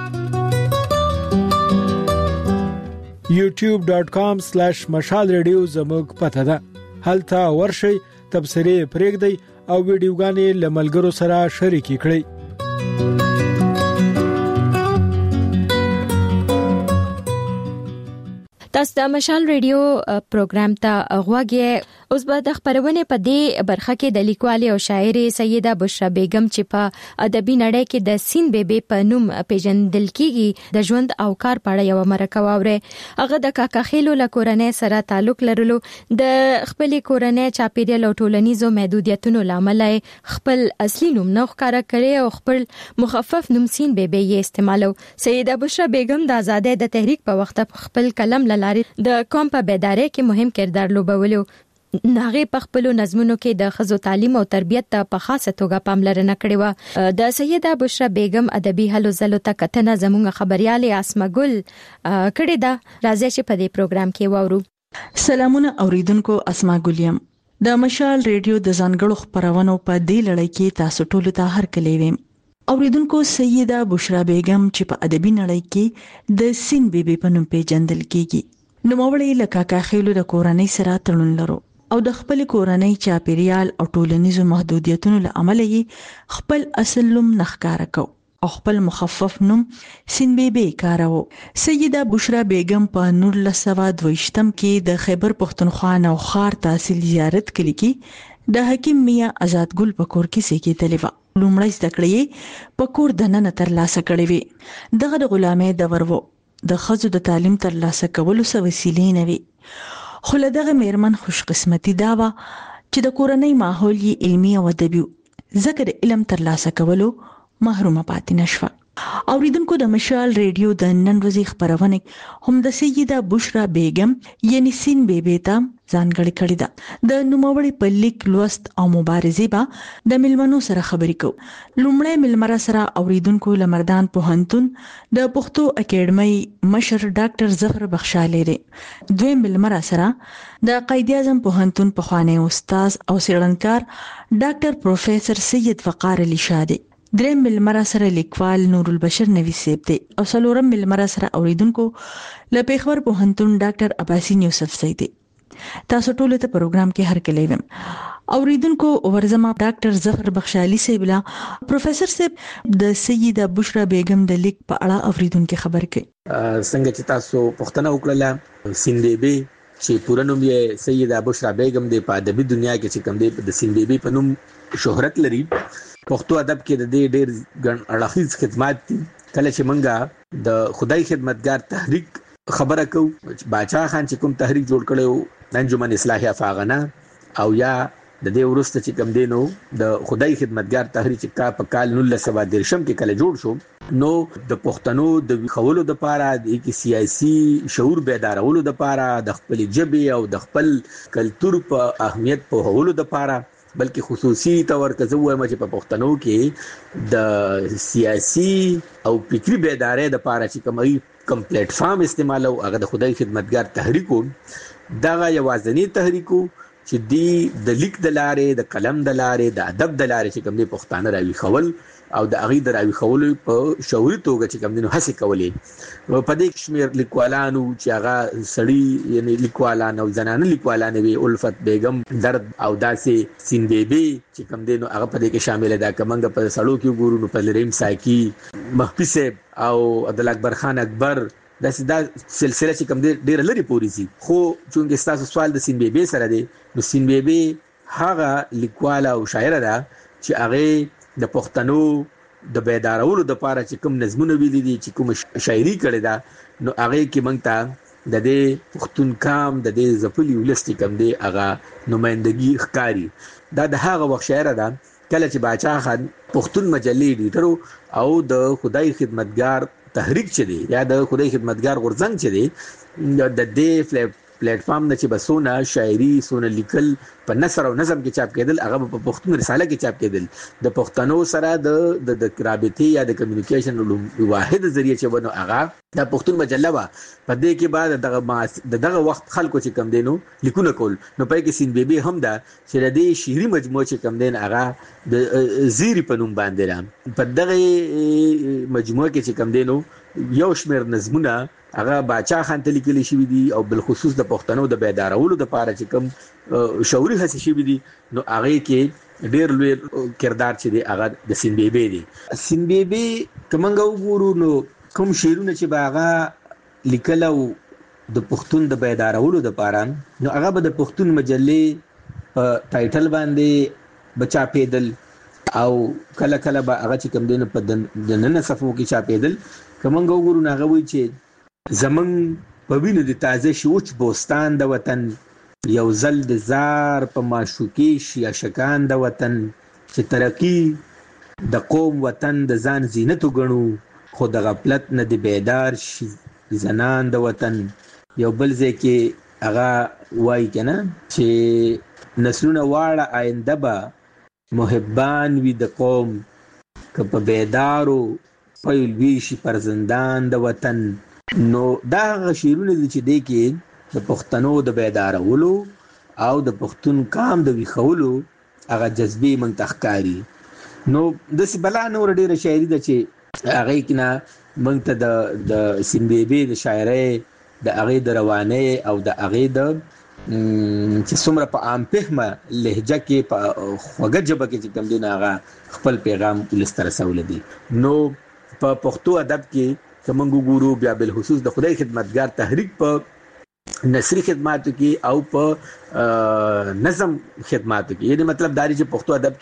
[SPEAKER 13] youtube.com/mashalradio زموږ پته ده. هلته ورشئ، تبصرې پرېږدئ او ویډیوګانې له ملګرو سره شریکې کړئ.
[SPEAKER 1] تاسو د مشال ریډیو پروګرام ته غوږی. اوس به د خبرونه په دې برخه کې د لیکوالې او شاعره سیده بشرا بیگم چې په ادبي نړۍ کې د سین بیبي په نوم پیژندل کیږي د ژوند او کار په اړه یو مرکه واوري. هغه د کاکا خېلو له کورنۍ سره تعلق لرلو، د خپل کورنۍ چاپیریال او ټولنیزو محدودیتونو لامل خپل اصلي نوم نه ښکارا کړي او خپل مخفف نوم سین بیبي یې استعمالو. سیده بشرا بیگم د آزادۍ د تحریک په وخت خپل کلم لاري د قوم په بیدارۍ کې مهم کردار لوبولو. ناغه په خپل نظمونو کې د خزو تعلیم او تربیت ته په خاصه توګه پاملرنه کړې و. د سیده بشرا بیگم ادبي هلو زلو ته کتنه زموږ خبرياله اسما ګل کړې ده. راځي چې په دې پروګرام کې وورو.
[SPEAKER 14] سلامونه اوریدونکو، اسما ګلیم د مشال ریډیو د ځانګړو خبرونو په دې لړۍ کې تاسو ټول ته هرکلی ویم. اوریدونکو، سیده بشرا بیگم چې په ادبي نړۍ کې د سین بیبي په نوم پیژندل کیږي، نوموړی له کاکا خیلو د کورنۍ سره تړون لرو او د خپل کورنۍ چاپیریال او ټولنیزو محدودیتونو له امله یې خپل اصل نوم نخکاره کو او خپل مخفف نوم سین بیبي کارو. سیده بشرا بیگم په 1922 کې د خیبر پختونخوا نوخار تحصیل زیارت کلی کې د حکیم میا آزاد ګل په کور کې سېکېدلې و. لومړی زده کړې په کور دننه ترلاسه کړې وې. دغه د غلامۍ دور و، د ښځو د تعلیم ترلاسه کولو څه وسیلې نه وي، خو له دغه میرمن خوش قسمتي دا وه چې د کورنۍ ماحول یې علمي او ادبي ځکه د علم ترلاسه کولو محرومه پاتې نشوه. اوریدونکو، د مشال ریډیو د نن ورځې خبرونه هم د سیده بشرا بیگم یعنی سین بیبي ته ځانګړې کړې ده. د نوموړي په لیک، لوست او مبارزې به د ملمنو سره خبرې کوو. لومړی ملمره سره اوریدونکو لمردان پوهنتون د پښتو اکیډمۍ مشر ډاکټر ظفر بخشالی دی. دویم ملمره سره د قائد اعظم پوهنتون پخوانی استاد او څېړنکار ډاکټر پروفیسور سید وقار علي شاه دی. دریم ملمره سره لیکوال نور البشر نوی سیب دی او څلورم ملمره سره اوریدونکو له پیښور پوهنتون ډاکټر عباسین یوسف زئی دی. تاسو ټول ته پروګرام کې هرکلی ویم. اوریدونکو، ورزما ډاکټر ظفر بخشالی صاحب لا پروفیسور صاحب د سیده بشرا بیگم د لیک په اړه اوریدونکو خبر کړي.
[SPEAKER 15] څنګه چې تاسو پښتنه وکړه، سین بیبي چې پوره نوم یې سیده بشرا بیگم دی، په ادبي دنیا کې چې کوم دی د سین بیبي په نوم شهرت لري. پښتو ادب کې د دې ډېر ګڼ اړخیز خدمات دي. کله چې منګه د خدای خدمتګار تحریک خبره کوو، باچا خان چې کوم تحریک جوړ کړو انجمن اصلاح افاغنا، او یا د دې ورسته چې کوم دینو د خدای خدمتګار تحریک په کال 1913 کې کله جوړ شو، نو د پښتنو د خولو د پاره د سیاسي شعور بیدارولو د پاره د خپل ژبې او د خپل کلچر په اهمیت په هولو د پاره، بلکې خصوصي تور کزه وایم چې په پښتنو کې د سیاسي او فکری بیدارۍ د پاره چې کوم پلیټ فارم استعمالو، هغه د خدای خدمتګار تحریکو دغه یوازنی تحریکو چې دی د لیک د لارې، د قلم د لارې، د ادب د لارې چې کوم دی پښتانه راوي خول او د هغې د راوي خولو په شعوري توګه چې کوم دی نو هڅې کولې. په دې شمېر لیکوالانو چې هغه سړي یعنی لیکوالان او زنانه لیکوالان وي، الفت بیگم، درد او داسې سین بیبي چې کوم دی نو هغه په دې کې شامل ده. که موږ په سړو کې وګورو نو په لریم ساکي، مخفي صاحب او عبدالله اکبر خان اکبر، دا سلسله چې کوم دی ډېره لرې پورې ځي. خو چونکې ستاسو سوال د سین بیبي سره دی، نو سین بیبي هغه لیکواله او شاعره ده چې هغې د پښتنو د بیدارولو د پاره چې کوم نظمونه ویلي دي، چې کوم شاعري کړې ده، نو هغې کې موږ ته د دې پښتون کام د دې ځپلي ولس چې کوم دی هغه نمایندګي ښکاري. دا د هغه وخت شاعره ده کله چې باچا خان پښتون مجلې ایډیټر او د خدای خدمتګار تحریک چې دی یا د خدای خدمتګار غورځنګ چې دی د دې پلیټ فارم نه چې بسونه شاعري سونه لیکل په نثر او نظم کې چاپ کېدل، هغه په پښتون رساله کې چاپ کېدل. د پښتنو سره د رابطې یا د کمیونیکیشن واحد ذریعہ چې ونه هغه د پښتون مجله وا. په دې کې بعد دغه وخت خلکو چې کم دینو لیکونه کول، نو پای کې سین بیبي هم ده چې د دې شعري مجموعه چې کم دین هغه د زیری په نوم باندې را. په دغه مجموعه کې چې کم دینو یو شمېر نظمونه هغه باچا خان ته لیکلي شوي دي او بالخصوص د پښتنو د بیدارولو د پاره چې کوم شعوري هڅې شوي دي، نو هغې کې ډېر لوی کردار چې دی هغه د سین بیبي دی. سین بیبي که موږ وګورو نو کوم شعرونه چې به هغه لیکل او د پښتون د بیدارولو د پاره، نو هغه به د پښتون مجلې په ټایټل باندې به چاپېدل او کله کله به هغه چې کوم دی نو په دننه صفحو کې چاپېدل. که موږ وګورو نو هغه وایي چې زمونږ په وینو د تازه شوچ بوستان د وطن، یو ځل د زار په معشوقې شي عاشقان د وطن، چې ترقي د قوم وطن د ځان زینت وګڼو، خو د غفلت نه د بیدار شي زنان د وطن. یو بل ځای کې هغه وایي کنه چې نسلونه واړه آینده به محبان وي د قوم که په بیدارو پیل ویشي پر زندان د وطن. نو دا هغه شعرونه دي چې دی کې د پښتنو د بیدارولو او د پښتون قام د ویښولو هغه جذبې موږ ته ښکاري. نو داسې بلا نور ډېره شاعري ده چې هغې کې نه موږ ته د سیمبیبې د شاعرۍ د هغې د روانۍ او د هغې د چې څومره په عام فهمه لهجه کې په خوږه ژبه کې چې کوم دی نو هغه خپل پیغام ولس ته رسولی دی. نو په پښتو ادب کې که موږ وګورو بیا بالخصوص د خدای خدمتګار تحریک په نثري خدماتو کې او په نظم خدماتو کې، یعنی مطلب دا دی چې پښتو ادب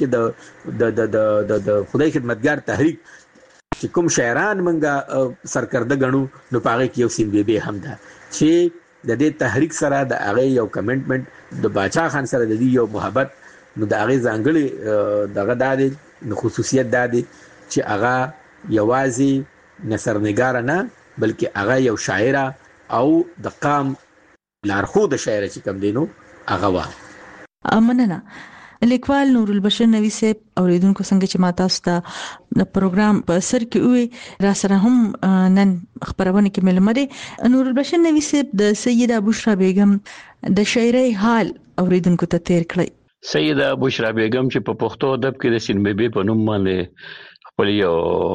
[SPEAKER 15] کې د خدای خدمتګار تحریک چې کوم شاعران موږ سرکرده ګڼو نو په هغې کې یو سیمبیبې هم ده چې د دې تحریک سره د هغې یو کمنټمنټ د باچا خان سره د دې یو محبت نو د هغې ځانګړې دغه دا دی نو خصوصیت دا دی چې هغه یوازې نثرنګاره نه بلکې هغه یو شاعره او د قام لارښوده شاعره چې کوم دی نو هغه وه.
[SPEAKER 14] مننه. لیکوال نور البشر نوی صاحب اوریدونکو څنګه چې ما تاسو ته د پروګرام په سر کې وي را سره هم نن خبرونه کې ملمه دي. نور البشر نوی صاحب د سیده بشرا بیگم د شاعرۍ حال اوریدونکو ته تیر کړی.
[SPEAKER 16] سیده بشرا بیگم چې په پښتو ادب کې د سینبیبي په نوم باندې خپل یو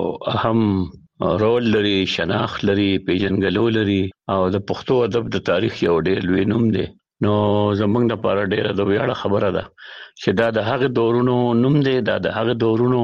[SPEAKER 16] اهم رول لري، شناخت لري، پیژنګلو لري او د پښتو ادب د تاریخ یو ډېر لوی نوم دی. نو زمونږ لپاره ډېره د ویاړه خبره ده چې دا د هغه دورونو نوم دی، دا د هغه دورونو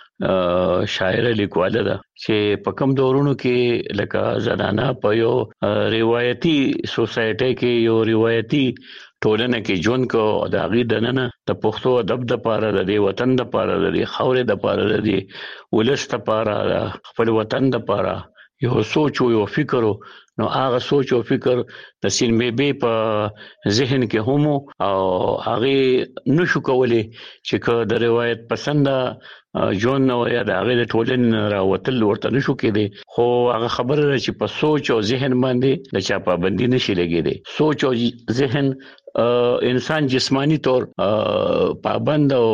[SPEAKER 16] شاعره لیکواله ده چې په کوم دورونو کې لکه زنانه په یو روایتي سوسایټي کې یو روایتي ټولنه کې ژوند کو او د هغې دننه د پښتو ادب دپاره د دې وطن دپاره د دې خاورې دپاره د دې ولس دپاره د خپل وطن دپاره یو سوچ او یو فکر نو هغه سوچ او فکر د سینبیبي په ذهن کې هم او هغه نشو کولی چې که د روایت پسنده ژوند نو یا د هغه د ټولنې راوتل ورته نشو کېدی، خو هغه خبره ده چې په سوچ او ذهن باندې د چا پابندي نشي لګېدی. سوچ او ذهن انسان جسمانی طور پابند او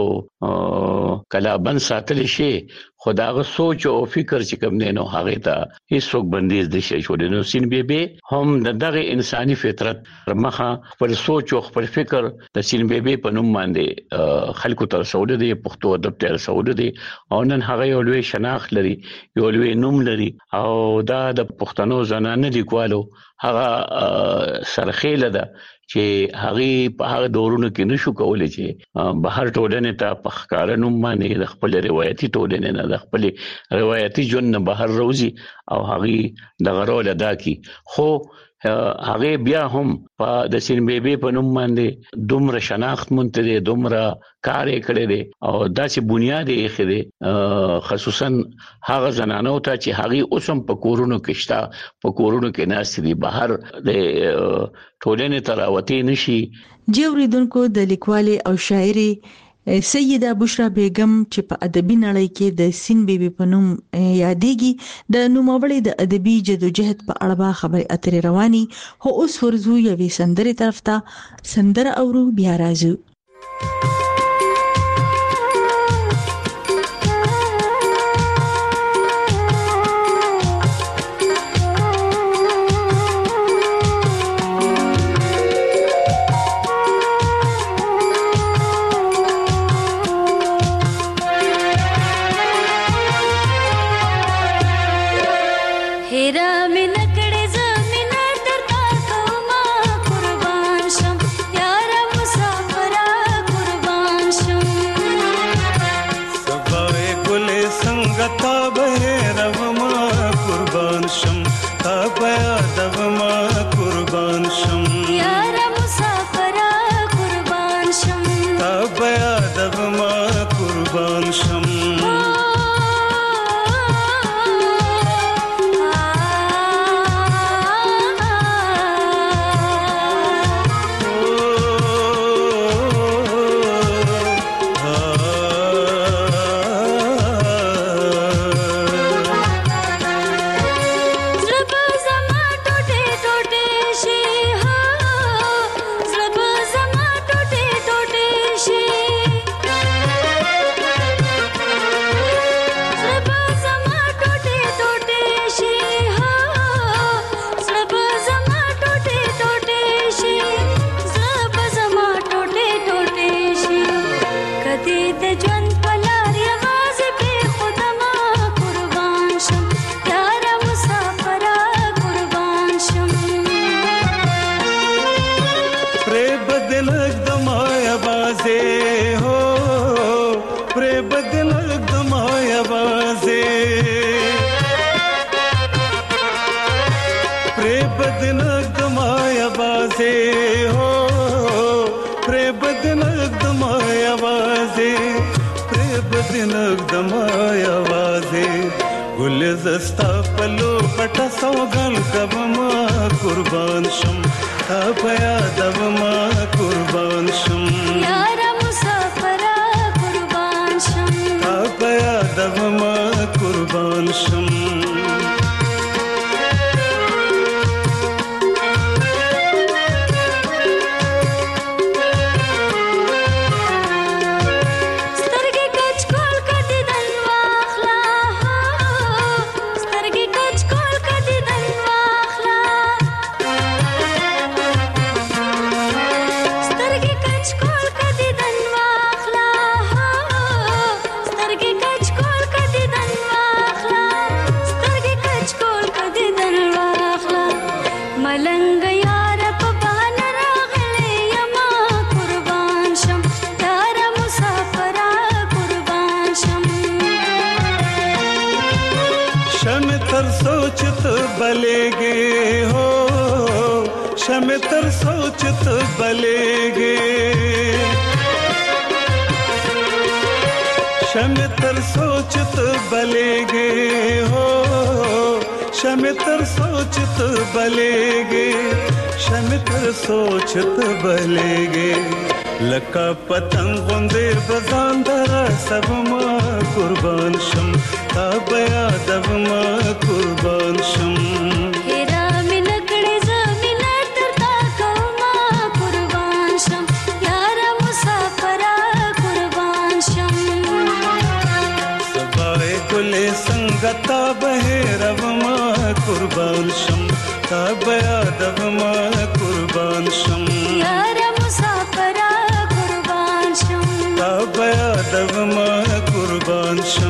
[SPEAKER 16] کلابند ساتل شي، خو دا هغه سوچ او فکر چې کوم دی نو هغه ته هیڅوک بندیز نشي جوړولی. نو سینبیبي هم د دغه انساني فطرت مخه خپل سوچ او خپل فکر د سینبیبي په نوم باندې خلکو ته رسولی دی، پښتو ادب ته رسولی دی او نن هغه یو لوی شناخت لري، یو لوی نوم لري او دا د پښتنو زنانه لیکوالو هغه سرخیله ده چې هغه په هغه دورونو کې نشو کولای چې بهر ټولنې ته په ښکاره نوم باندې د خپل روایتي ټولنې نه د خپل روایتي ژوند نه بهر راوځي او هغه دغه رول ادا کړي. خو هغه بیا هم په د سینبیبي په نوم باندې دومره شناخت مونته دي، دومره کار یې کړی دی او داسې بنیاد یې ایښی دی خصوصا هغه زنانو ته چې هغې اوس هم په کورونو کې شته، په کورونو کې ناستې دي، بهر د ټولنې ته راوتې نشي.
[SPEAKER 14] جی اوریدونکو د لیکوالې او شاعرې سیده بشرا بیگم چې په ادبي نړۍ کې د سینبیبي په نوم یادېږي د نوموړې د ادبي جدوجهد په اړه به خبرې اترې رواني. خو اوس ورځو یوې سندرې طرف ته، سندره اورو بیا راځو.
[SPEAKER 17] پرې بدنګ د مایا بازه هو پرې بدنګ د مایا بازه پرې بدنګ د مایا بازه ګل زستا پلو پټ سوګل کب ما قربان شم تا پیا دب ما قربان شم
[SPEAKER 18] یار مسافر قربان شم
[SPEAKER 17] تا پیا دب ما قربان شم बलेगे हो शम तर सोचत बलेगे शम तर सोचत बलेगे हो शम तर सोचत बलेगे शम तर सोचत बलेगे लका पतंग गुंदे बजांदर सब मां कुर्बान शम ताबया दब मां कुर्बान शम
[SPEAKER 18] हेरा मिनकड़े जमीन तरता कौमा कुर्बान शम यार मुसाफरा कुर्बान शम
[SPEAKER 17] सबाए गुले संगता बहे रब मां कुर्बान शम ताबया दब मां कुर्बान शम
[SPEAKER 18] यार मुसाफरा कुर्बान शम
[SPEAKER 17] ताबया दब मां कुर्बान शम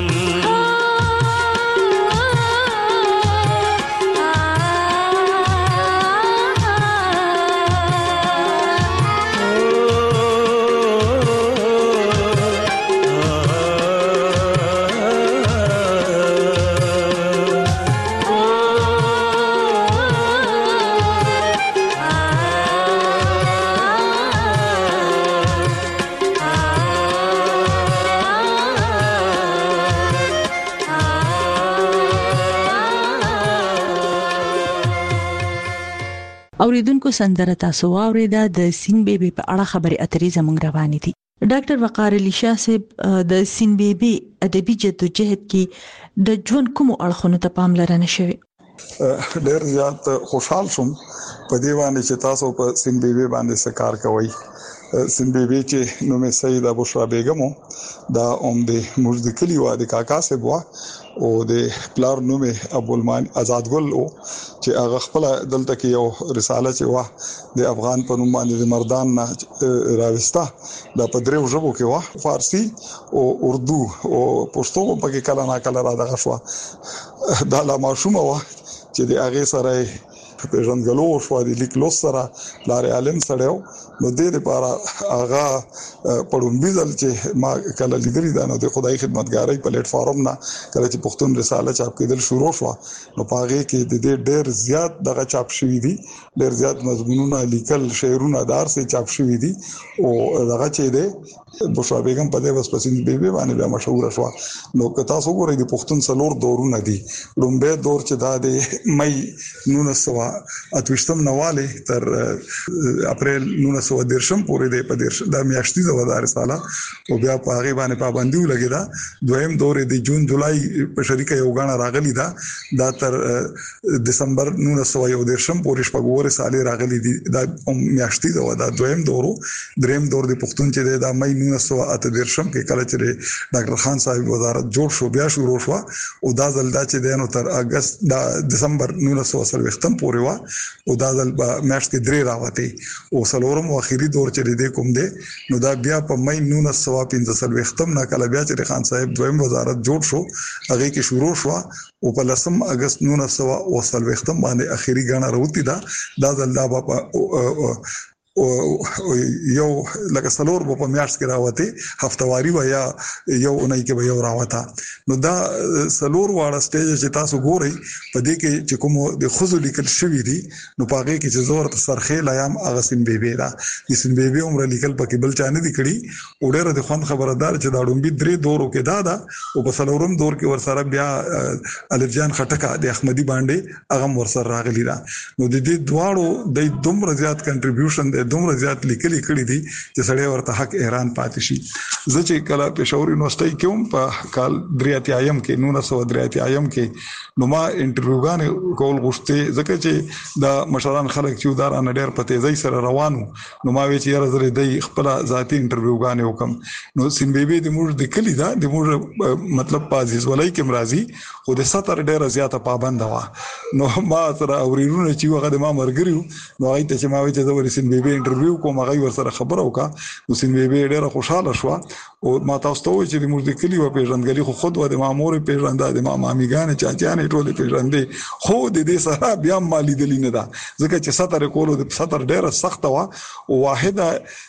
[SPEAKER 14] اوریدونکو سندره تاسو واوریده د سین بیبي په اړه خبري اترې زموږ روانې دي. ډاکټر وقار علي شاه صاحب د سین بیبي ادبي جدوجہد کې د ژوند کوم اړخونو ته پاملرنه شوې؟
[SPEAKER 19] ډېر زیات خوشحال شوم په دی باندې چې تاسو په سین بیبي باندې سکار کوي. سین بیبي چې نومه سیده بشرا بیگم دا د مرد کلی و د کاکا سے بوا او د پلار نومه ابوالمان آزاد ګل او چې هغه خپل دلته کې یو رساله چې وا د افغان په نوم باندې د مردان نه راوستا د پدریو ژبو کې وا فارسی او اردو او پښتو په کې کله نا کله را دغه شو دا لا ماشومه وا چې د هغه سره په ژوندګلو شو د لیک لوس سره لار عالم سره نو د دې لپاره هغه پړون بيزل چې ما کله لیدلی دا نو د خدای خدمتګارۍ پلیټ فارم نه کله چې پښتون رساله چاپ کېدل شروع شو نو پاره کې د دې ډېر زیات دغه چاپ شوی دي ډېر زیات مضمونونه لیکل شعرونه دار سه چاپ شوی دي او دغه چې ده بشرا بیگم په دې وسپسین بیبي باندې بیا مشهور شو نو که تاسو وګورئ د پښتون څلور دورونه دي لومبه دور چې دا د مې 1928 نواله تر اپریل 1913 پورې د د میاشتې د وزارت سالا او بیا په هغه باندې پابندي ولګی دا دویم دور د جون جولای په شریکه یو غاڼه راغلی دا تر دسمبر 1913 پورې شپږور سال راغلی دي دا میاشتې د ودا دویم دورو دریم دور د پښتون چې د مې 1913 کې کله چې ډاکټر خان صاحب وزارت جوړ شو بیا شروع شو او دا ځل دا چې د نو تر اگست د دسمبر 1940 پورې وا او دا ځل په میاشت کې درې راوته او سلورم او اخیری دور چې د کوم دی نو دا بیا په مې 1915 نه کله بیا چې خان صاحب دویم وزارت جوړ شو هغه کې شروع شو او په 10 اگست 1940 باندې اخیری غاڼه راوتی دا ځل دا په یو لکه سلور په میاشت کې راوته هفتواری و یا یو اونۍ کې به یو راوته. نو دا سلور واړه سټیج چې تاسو ګورئ په دې کې چې کوم د خزو لیکل شوی دي نو پاګه کې چې زور سرخه لایم اغه سین بیبي دا د سین بیبي عمر لیکل پکې بل چانه دي کړي او ډېر د خوان خبردار چې دا ډومبي درې دورو کې دا او په سلورم دور کې ورسره بیا الف جان خټکا د احمدي باندې هغه ورسره راغلی دا. نو د دې دواړو د دومره زیات کنټریبیوشن د دومره زیات لیکلي کړي دي چې سړی ورته حق حیران پاتې شي. زه چې کله پېښور یونیورسيټي کې هم په کال 93 کې 1993 کې نو ما انټرویوګان کول غوښته ځکه چې دا مشران خلک چې ودارانه ډېر په تیزی سره روانو نو ما وی چې یاره زره د خپل ذاتی انټرویوګان وکم. نو سین بیبي د موږ د کلی دا د موږ مطلب پازیز ولای کې مرضی خو د 70 ډېر زیاته پابند وا. نو ما سره اورینونه چې هغه د ما مرګریو نو هغه ته چې ما وی چې د سین بیبي انټرویو کوم هغه ورسره خبره وکړه. نو سین بیبي ډېر خوشاله شو او ما تاسو ته وی چې د موږ د کلی و پیژندګلی خو خود و د مامور پیژنده د مامامیګان چاچانې ټول پیژندې خو د دې سره بیا مالی دلی نه ده ځکه چې 70 کولو د 70 ډېر سخت وا او واحده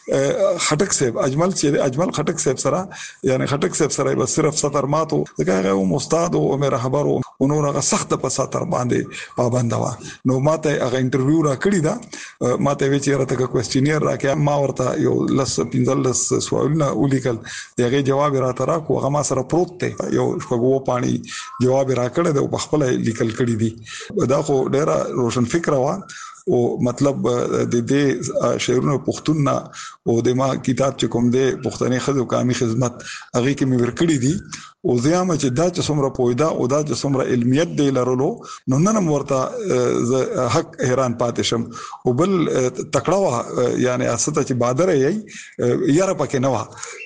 [SPEAKER 19] خټک صاحب اجمل خټک صاحب سره یعنی خټک صاحب سره بس صرف 70 ماتو ځکه هغه استاد او مې رهبر او نور هغه سخت په 70 باندې پابند وا. نو ماته هغه انټرویو را کړی دا ماته وی چې راته کوېسچنیر راکې ما ورته یو لس 15 سوالونه ولیکل دغه جواب راته راکو هغه ما سره پروت ته یو شپږو پانی جواب راکړه د خپل لیکل کړی دي دا خو ډېر روشن فکر وا او مطلب د دې شعرونو پښتون او د ما کتاب چې کوم دی پښتني خزو کامي خدمت هغه کې مې ورکړی دي او زیامه چې دا چې څومره پویدا او دا چې څومره علمیت دی لرلو نو نن ورته حق حیران پاتې شم. او بل تکړه وا یعنی استه چې بادر یې یاره پکې نه وا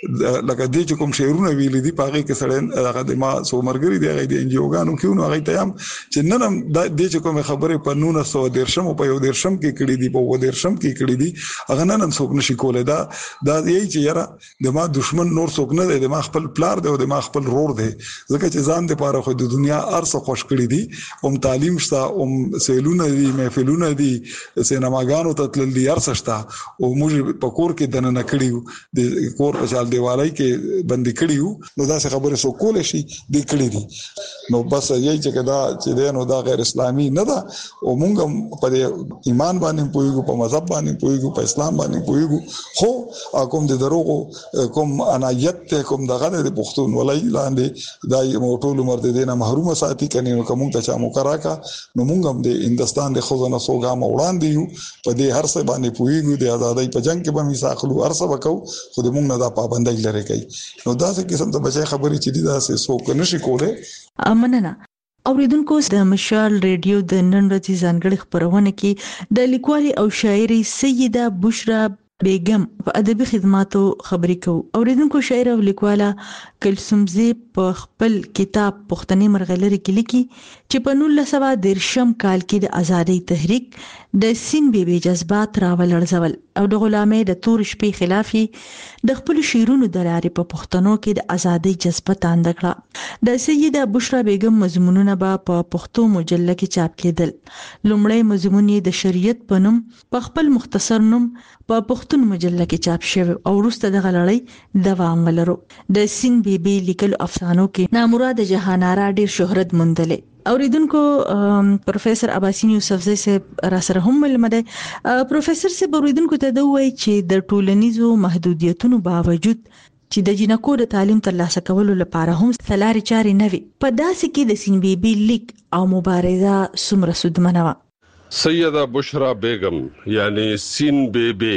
[SPEAKER 19] لکه دې چې کوم شعرونه ویل دي پاګه کې سړی هغه د ما سومرګری دی هغه د انجیوګانو کیونو هغه ته هم چې نن دې چې کوم خبره په 1913 په یو درشم کې کړی دي په و درشم کې کړی دي هغه نن څوک نشي کولای دا یی چې یاره د ما دشمن نور څوک نه دی د ما خپل پلار دی او د ما خپل رور دی ځکه چې ځان د پاره خو د دنیا ارسه خوش کړی دي او تعلیم شته سیلونه دي محفلونه دي سینماګانو ته تل دي ارسه شته او موږ په کور کې دنه نه کړیو د کور په چال دیوالای کې بندي کړیو نو دا څه خبره سو کول شي د کړی دي نو بس یی چې دا چې نو دا غیر اسلامي نه ده او موږ په ایمان باندې پویګو په مذهب باندې پویګو په اسلام باندې پویګو خو کوم د دروغو کوم انایت کوم دغه د پښتون ولای لاندې دا یو ټول عمر د دینه محروم ساتي کني نو کوم ته چا مقراکا نو موږ هم د هندستان د خزانه سوګام وړاندې یو په دې هر څه باندې پویګو د آزادۍ په جنگ کې به میساخلو هر څه وکاو خو د موږ نه دا پابندۍ لري کوي نو دا څه قسم ته بچي خبرې چې دا څه څوک نشي کوله.
[SPEAKER 14] مننه اوریدونکو د مشال ریډیو د نن ورځې ځانګړي خبرونه کې د لیکوالي او شاعري سیده بشرا بیگم په ادبي خدماتو خبرې کوو. اوریدونکو شاعر او لیکواله کلثومزی په خپل کتاب پښتني مرغلري کې لیکي چې په 1913 کال کې د ازادۍ تحریک د سین بیبي جذبات راولړزول او د غلامۍ د تور شپې خلاف د خپل شعرونو د لارې په پښتنو کې د ازادۍ جذبه تاند کړه. د سیده بشرا بیگم مضمونونه په پښتو مجله کې چاپ کېدل. لومړی مضمون یې د شریعت په نوم په خپل مختصر نوم په پښتون مجله کې چاپ شوی او وروسته د غلړۍ دوام ولرو. د سین بیبي لیکل افسانو کې نامراد جهانارا ډیر شهرت موندلې. اوریدونکو پروفیسور عباسین یوسفزئی صاحب را سره هم ملمده. پروفیسور صاحب اوریدونکو ته دوی چې د ټولنیزو محدودیتونو باوجود چې د جنکو د تعلیم ترلاسه کولو لپاره هم ثلاري چاري نه وي په داسې کې د سین بیبي لیک او مبارزه څومره سودمنه وه.
[SPEAKER 20] سیده بشرا بیگم یعنی سین بیبي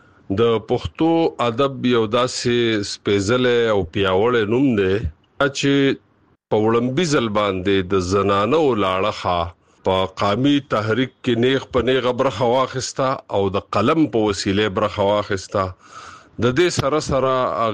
[SPEAKER 20] د پښتو ادب یو داسې سپیڅلې او پیاوړې نوم دی چې په وړاندې ځل باندې د زنانو لاړه په قامي تحریک کې نیغ په نیغ برخه واخستا او د قلم په وسیله برخه واخستا. د دې سره سره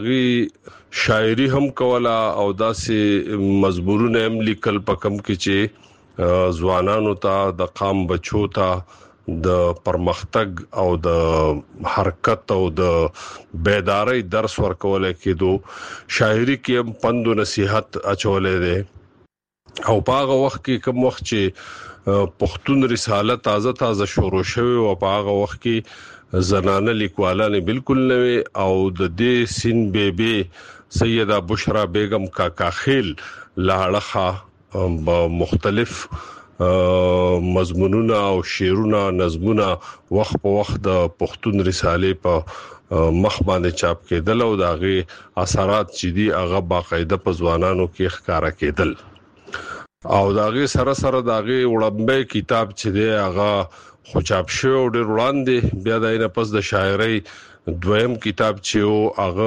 [SPEAKER 20] اغي شاعري هم کولا او داسې مزبورونه هم لیکل پکم کې چې ځوانانو ته د قام بچو ته د پرمختګ او د حرکت او د بیداری درس ورکول کېدو. شاعري کې هم پند او نصيحت اچولې ده او په هغه وخت کې کوم وخت چې پښتون رساله تازه شروع شوه او په هغه وخت کې زنانه لیکوالانه بالکل نوې او د دې سین بیبي سیده بشرا بیگم کاکا خیل لاړه مختلف مضمونونه او شعرونه نظمونه وخت په وخت د پښتون رساله په مخ باندې چاپ کېدل او داغه اثرات چې دي هغه باقاعده په ځوانانو کې ښکارا کېدل او داغه سره داغه وړمبه کتاب چې دی هغه خو چاپ شو ډېر وړاندې بیا داینه پس د شاعرۍ دویم کتاب چې هغه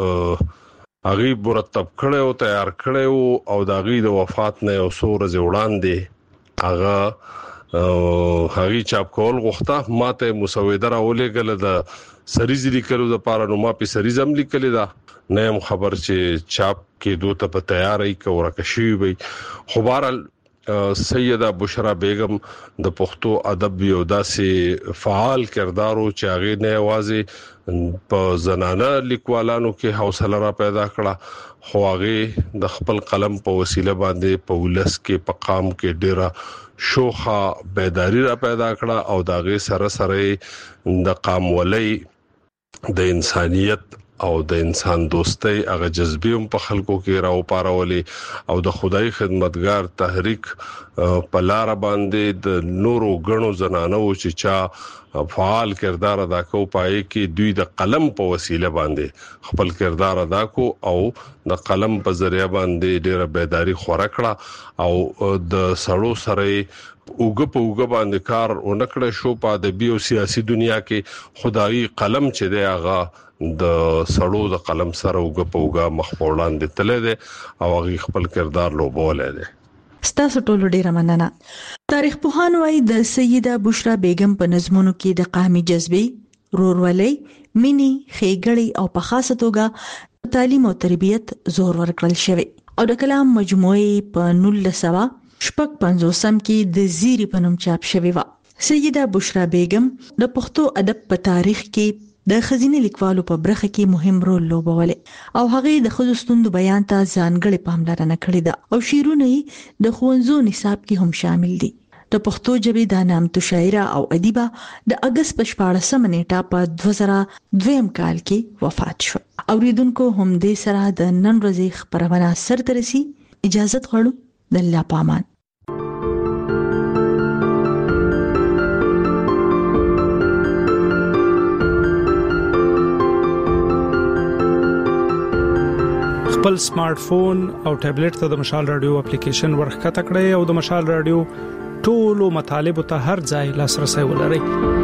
[SPEAKER 20] مرتب کړي او تیار کړي او داغه د وفات نه او سور وړاندې هغه چاپ کول غوښته ماته مسوده راولېګل د سریز لیکلو د پاره نو ما په سریز هم لیکل دا نیم خبر چې چاپ کې دوه ته تیارې کورکه شي وي خو بهرال سیده بشرا بیگم د پښتو ادب یو داسې فعال کردارو چې هغه نه आवाज په زنانه لیکوالانو کې حوصله را پیدا کړه خو هغه د خپل قلم په وسیله باندې په ولس کې په قام کې ډیره شوخه بیداری را پیدا کړه او داغه سره د قام ولې د انسانيت او د انسان دوستۍ هغه جذبې په خلکو کې راو پارولې او د خدای خدمتګار تحریک په لار باندې د نورو غنو زنانو چې چا فعال کردار ادا کو پای کې دوی د قلم په وسیله باندې خپل کردار ادا کو او د قلم په ذریعہ باندې ډېر بیداری خورا کړه او د سړو سره اوګه باندې کار ونکړه شو په ادبي او سیاسي دنیا کې خدای قلم چې دی هغه د سړو د قلم سره اوګه مخ په وړاندې تللی دی او هغه خپل کردار لوبولای دی.
[SPEAKER 14] ستاسو ټولو ډیره مننه. تاریخ پوهان وايي د سیده بشرا بیگم په نظمونو کې د قامي جذبې، رورولۍ، مینی، ښېګړې او په خاصه توګه تعلیم او تربیت زور ورکړل شوی او د کلام مجموعه په 1956 کې د زیری په نوم چاپ شوی و. سیده بشرا بیگم د پښتو ادب په تاریخ کې د خزینه لیکوالو په برخه کې مهم رول لوبولی او هغه د خزو ستوندو بیان ته ځانګړې پاملرنه کړې ده او شعرونه د ښوونځو نصاب کې هم شامل دي. د پښتو ژبې د نامتو شاعره او ادیبه د اگست په 14 نیټه په 2002 کال کې وفات شو. اوریدونکو هم دې سره د نن ورځې خبرونه سره ترسي. اجازه غواړو د الله پامان.
[SPEAKER 13] خپل سمارټ فون او ټابلیټ ته د مشال رادیو اپلیکیشن ورخکته کړئ او د مشال رادیو ټولو مطالبه ته هر ځای لاسرسي ولرئ.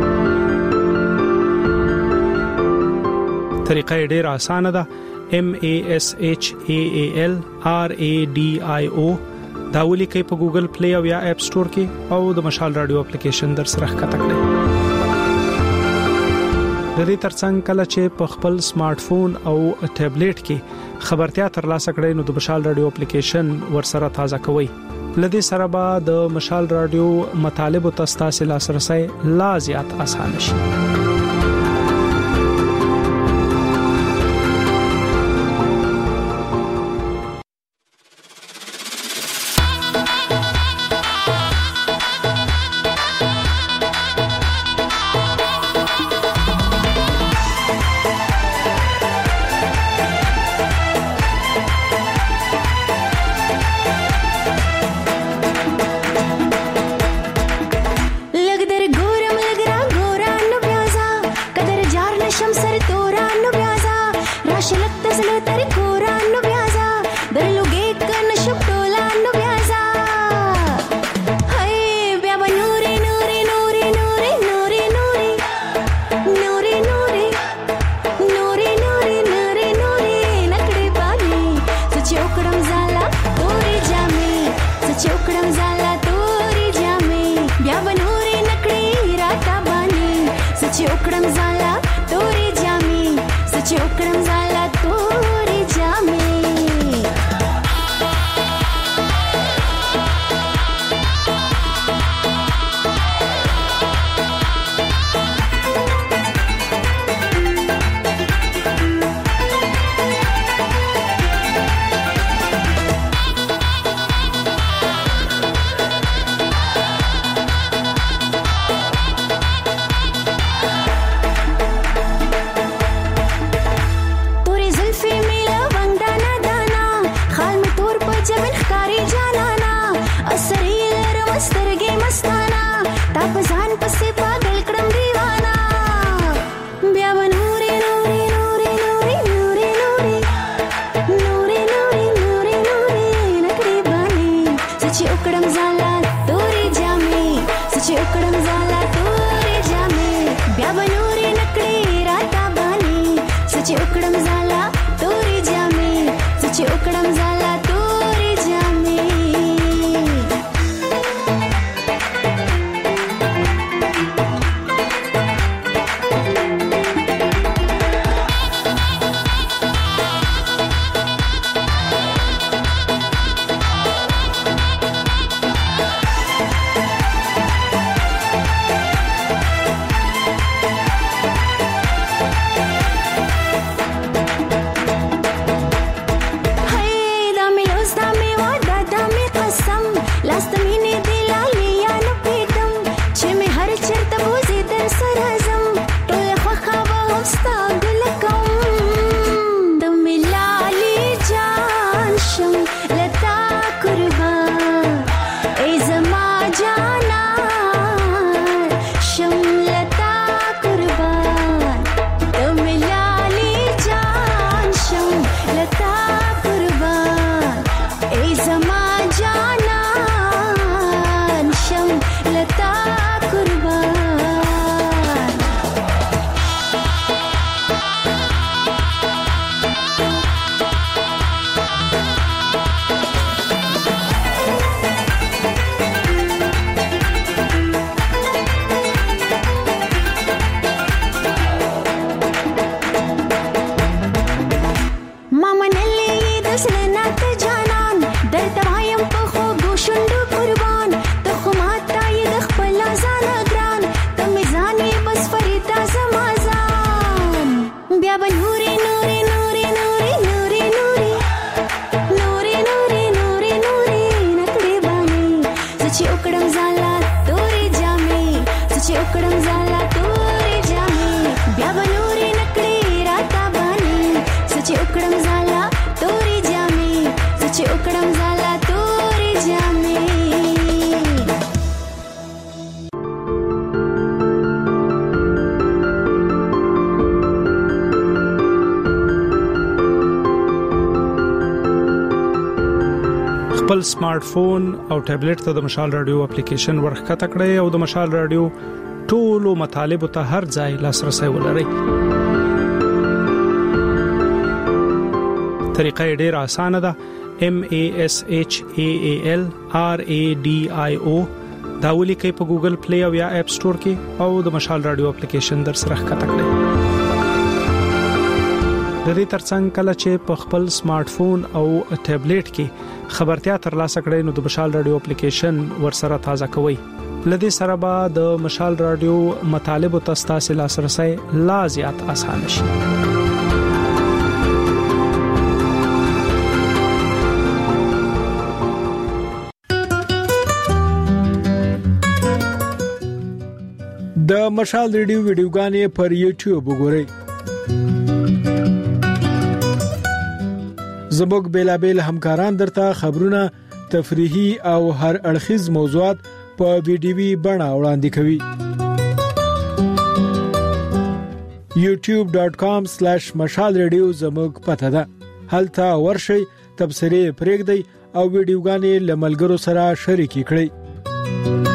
[SPEAKER 13] طریقه ډیره اسانه ده. MASHAALRADIO دا ولیکئ په ګوګل پلی او یا اپ سٹور کې او د مشال رادیو اپلیکیشن در سره ښکته کړئ. د دې ترڅنګ کله چې په خپل سمارټ فون او ټابلیټ کې خبرتیا ترلاسه کړئ نو د مشال رادیو اپلیکیشن ورسره تازه کوئ. لدې سره به د مشال رادیو مطالبه تاسو لاسرسي لا زیات آسان شي.
[SPEAKER 18] उकड़म जाला तोरे जामे बया बनूरे नकड़े राता बानी सच्ची उकड़म जाला तोरे जामे सच्ची उकड़म जाला तोरे जामे
[SPEAKER 13] خپل سمارټ فون او ټابلیټ ته د مشال رادیو اپلیکیشن ورخه تکړه او د مشال رادیو ټولو مطالب ته هر ځای لاسرسي ولرئ. طریقه ډیره اسانه ده. MASHAALRADIO دا ولیکئ په ګوګل پلی او یا اپ سٹور کې او د مشال رادیو اپلیکیشن در سره ښکته کړئ. د دې ترڅنګ کله چې په خپل سمارټ فون او ټابلیټ کې خبرتیا ترلاسه کړئ نو د مشال رادیو اپلیکیشن ورسره تازه کوئ. لدې سره به د مشال رادیو مطالب او تاسو لاسرسي لا زیات آسان شي.
[SPEAKER 21] د مشال ریډیو ویډیوګانې پر یوټیوب وګورئ. زموږ بیلابل همکاران درته خبرونه، تفریحي او هر اړخیز موضوعات په ویډیوي بڼه وړاندې کوي. youtube.com/mashalradio زموږ پته ده. هلته ورشئ، تبصرې پرېږدئ او ویډیوګانې لملګرو سره شریکې کړئ.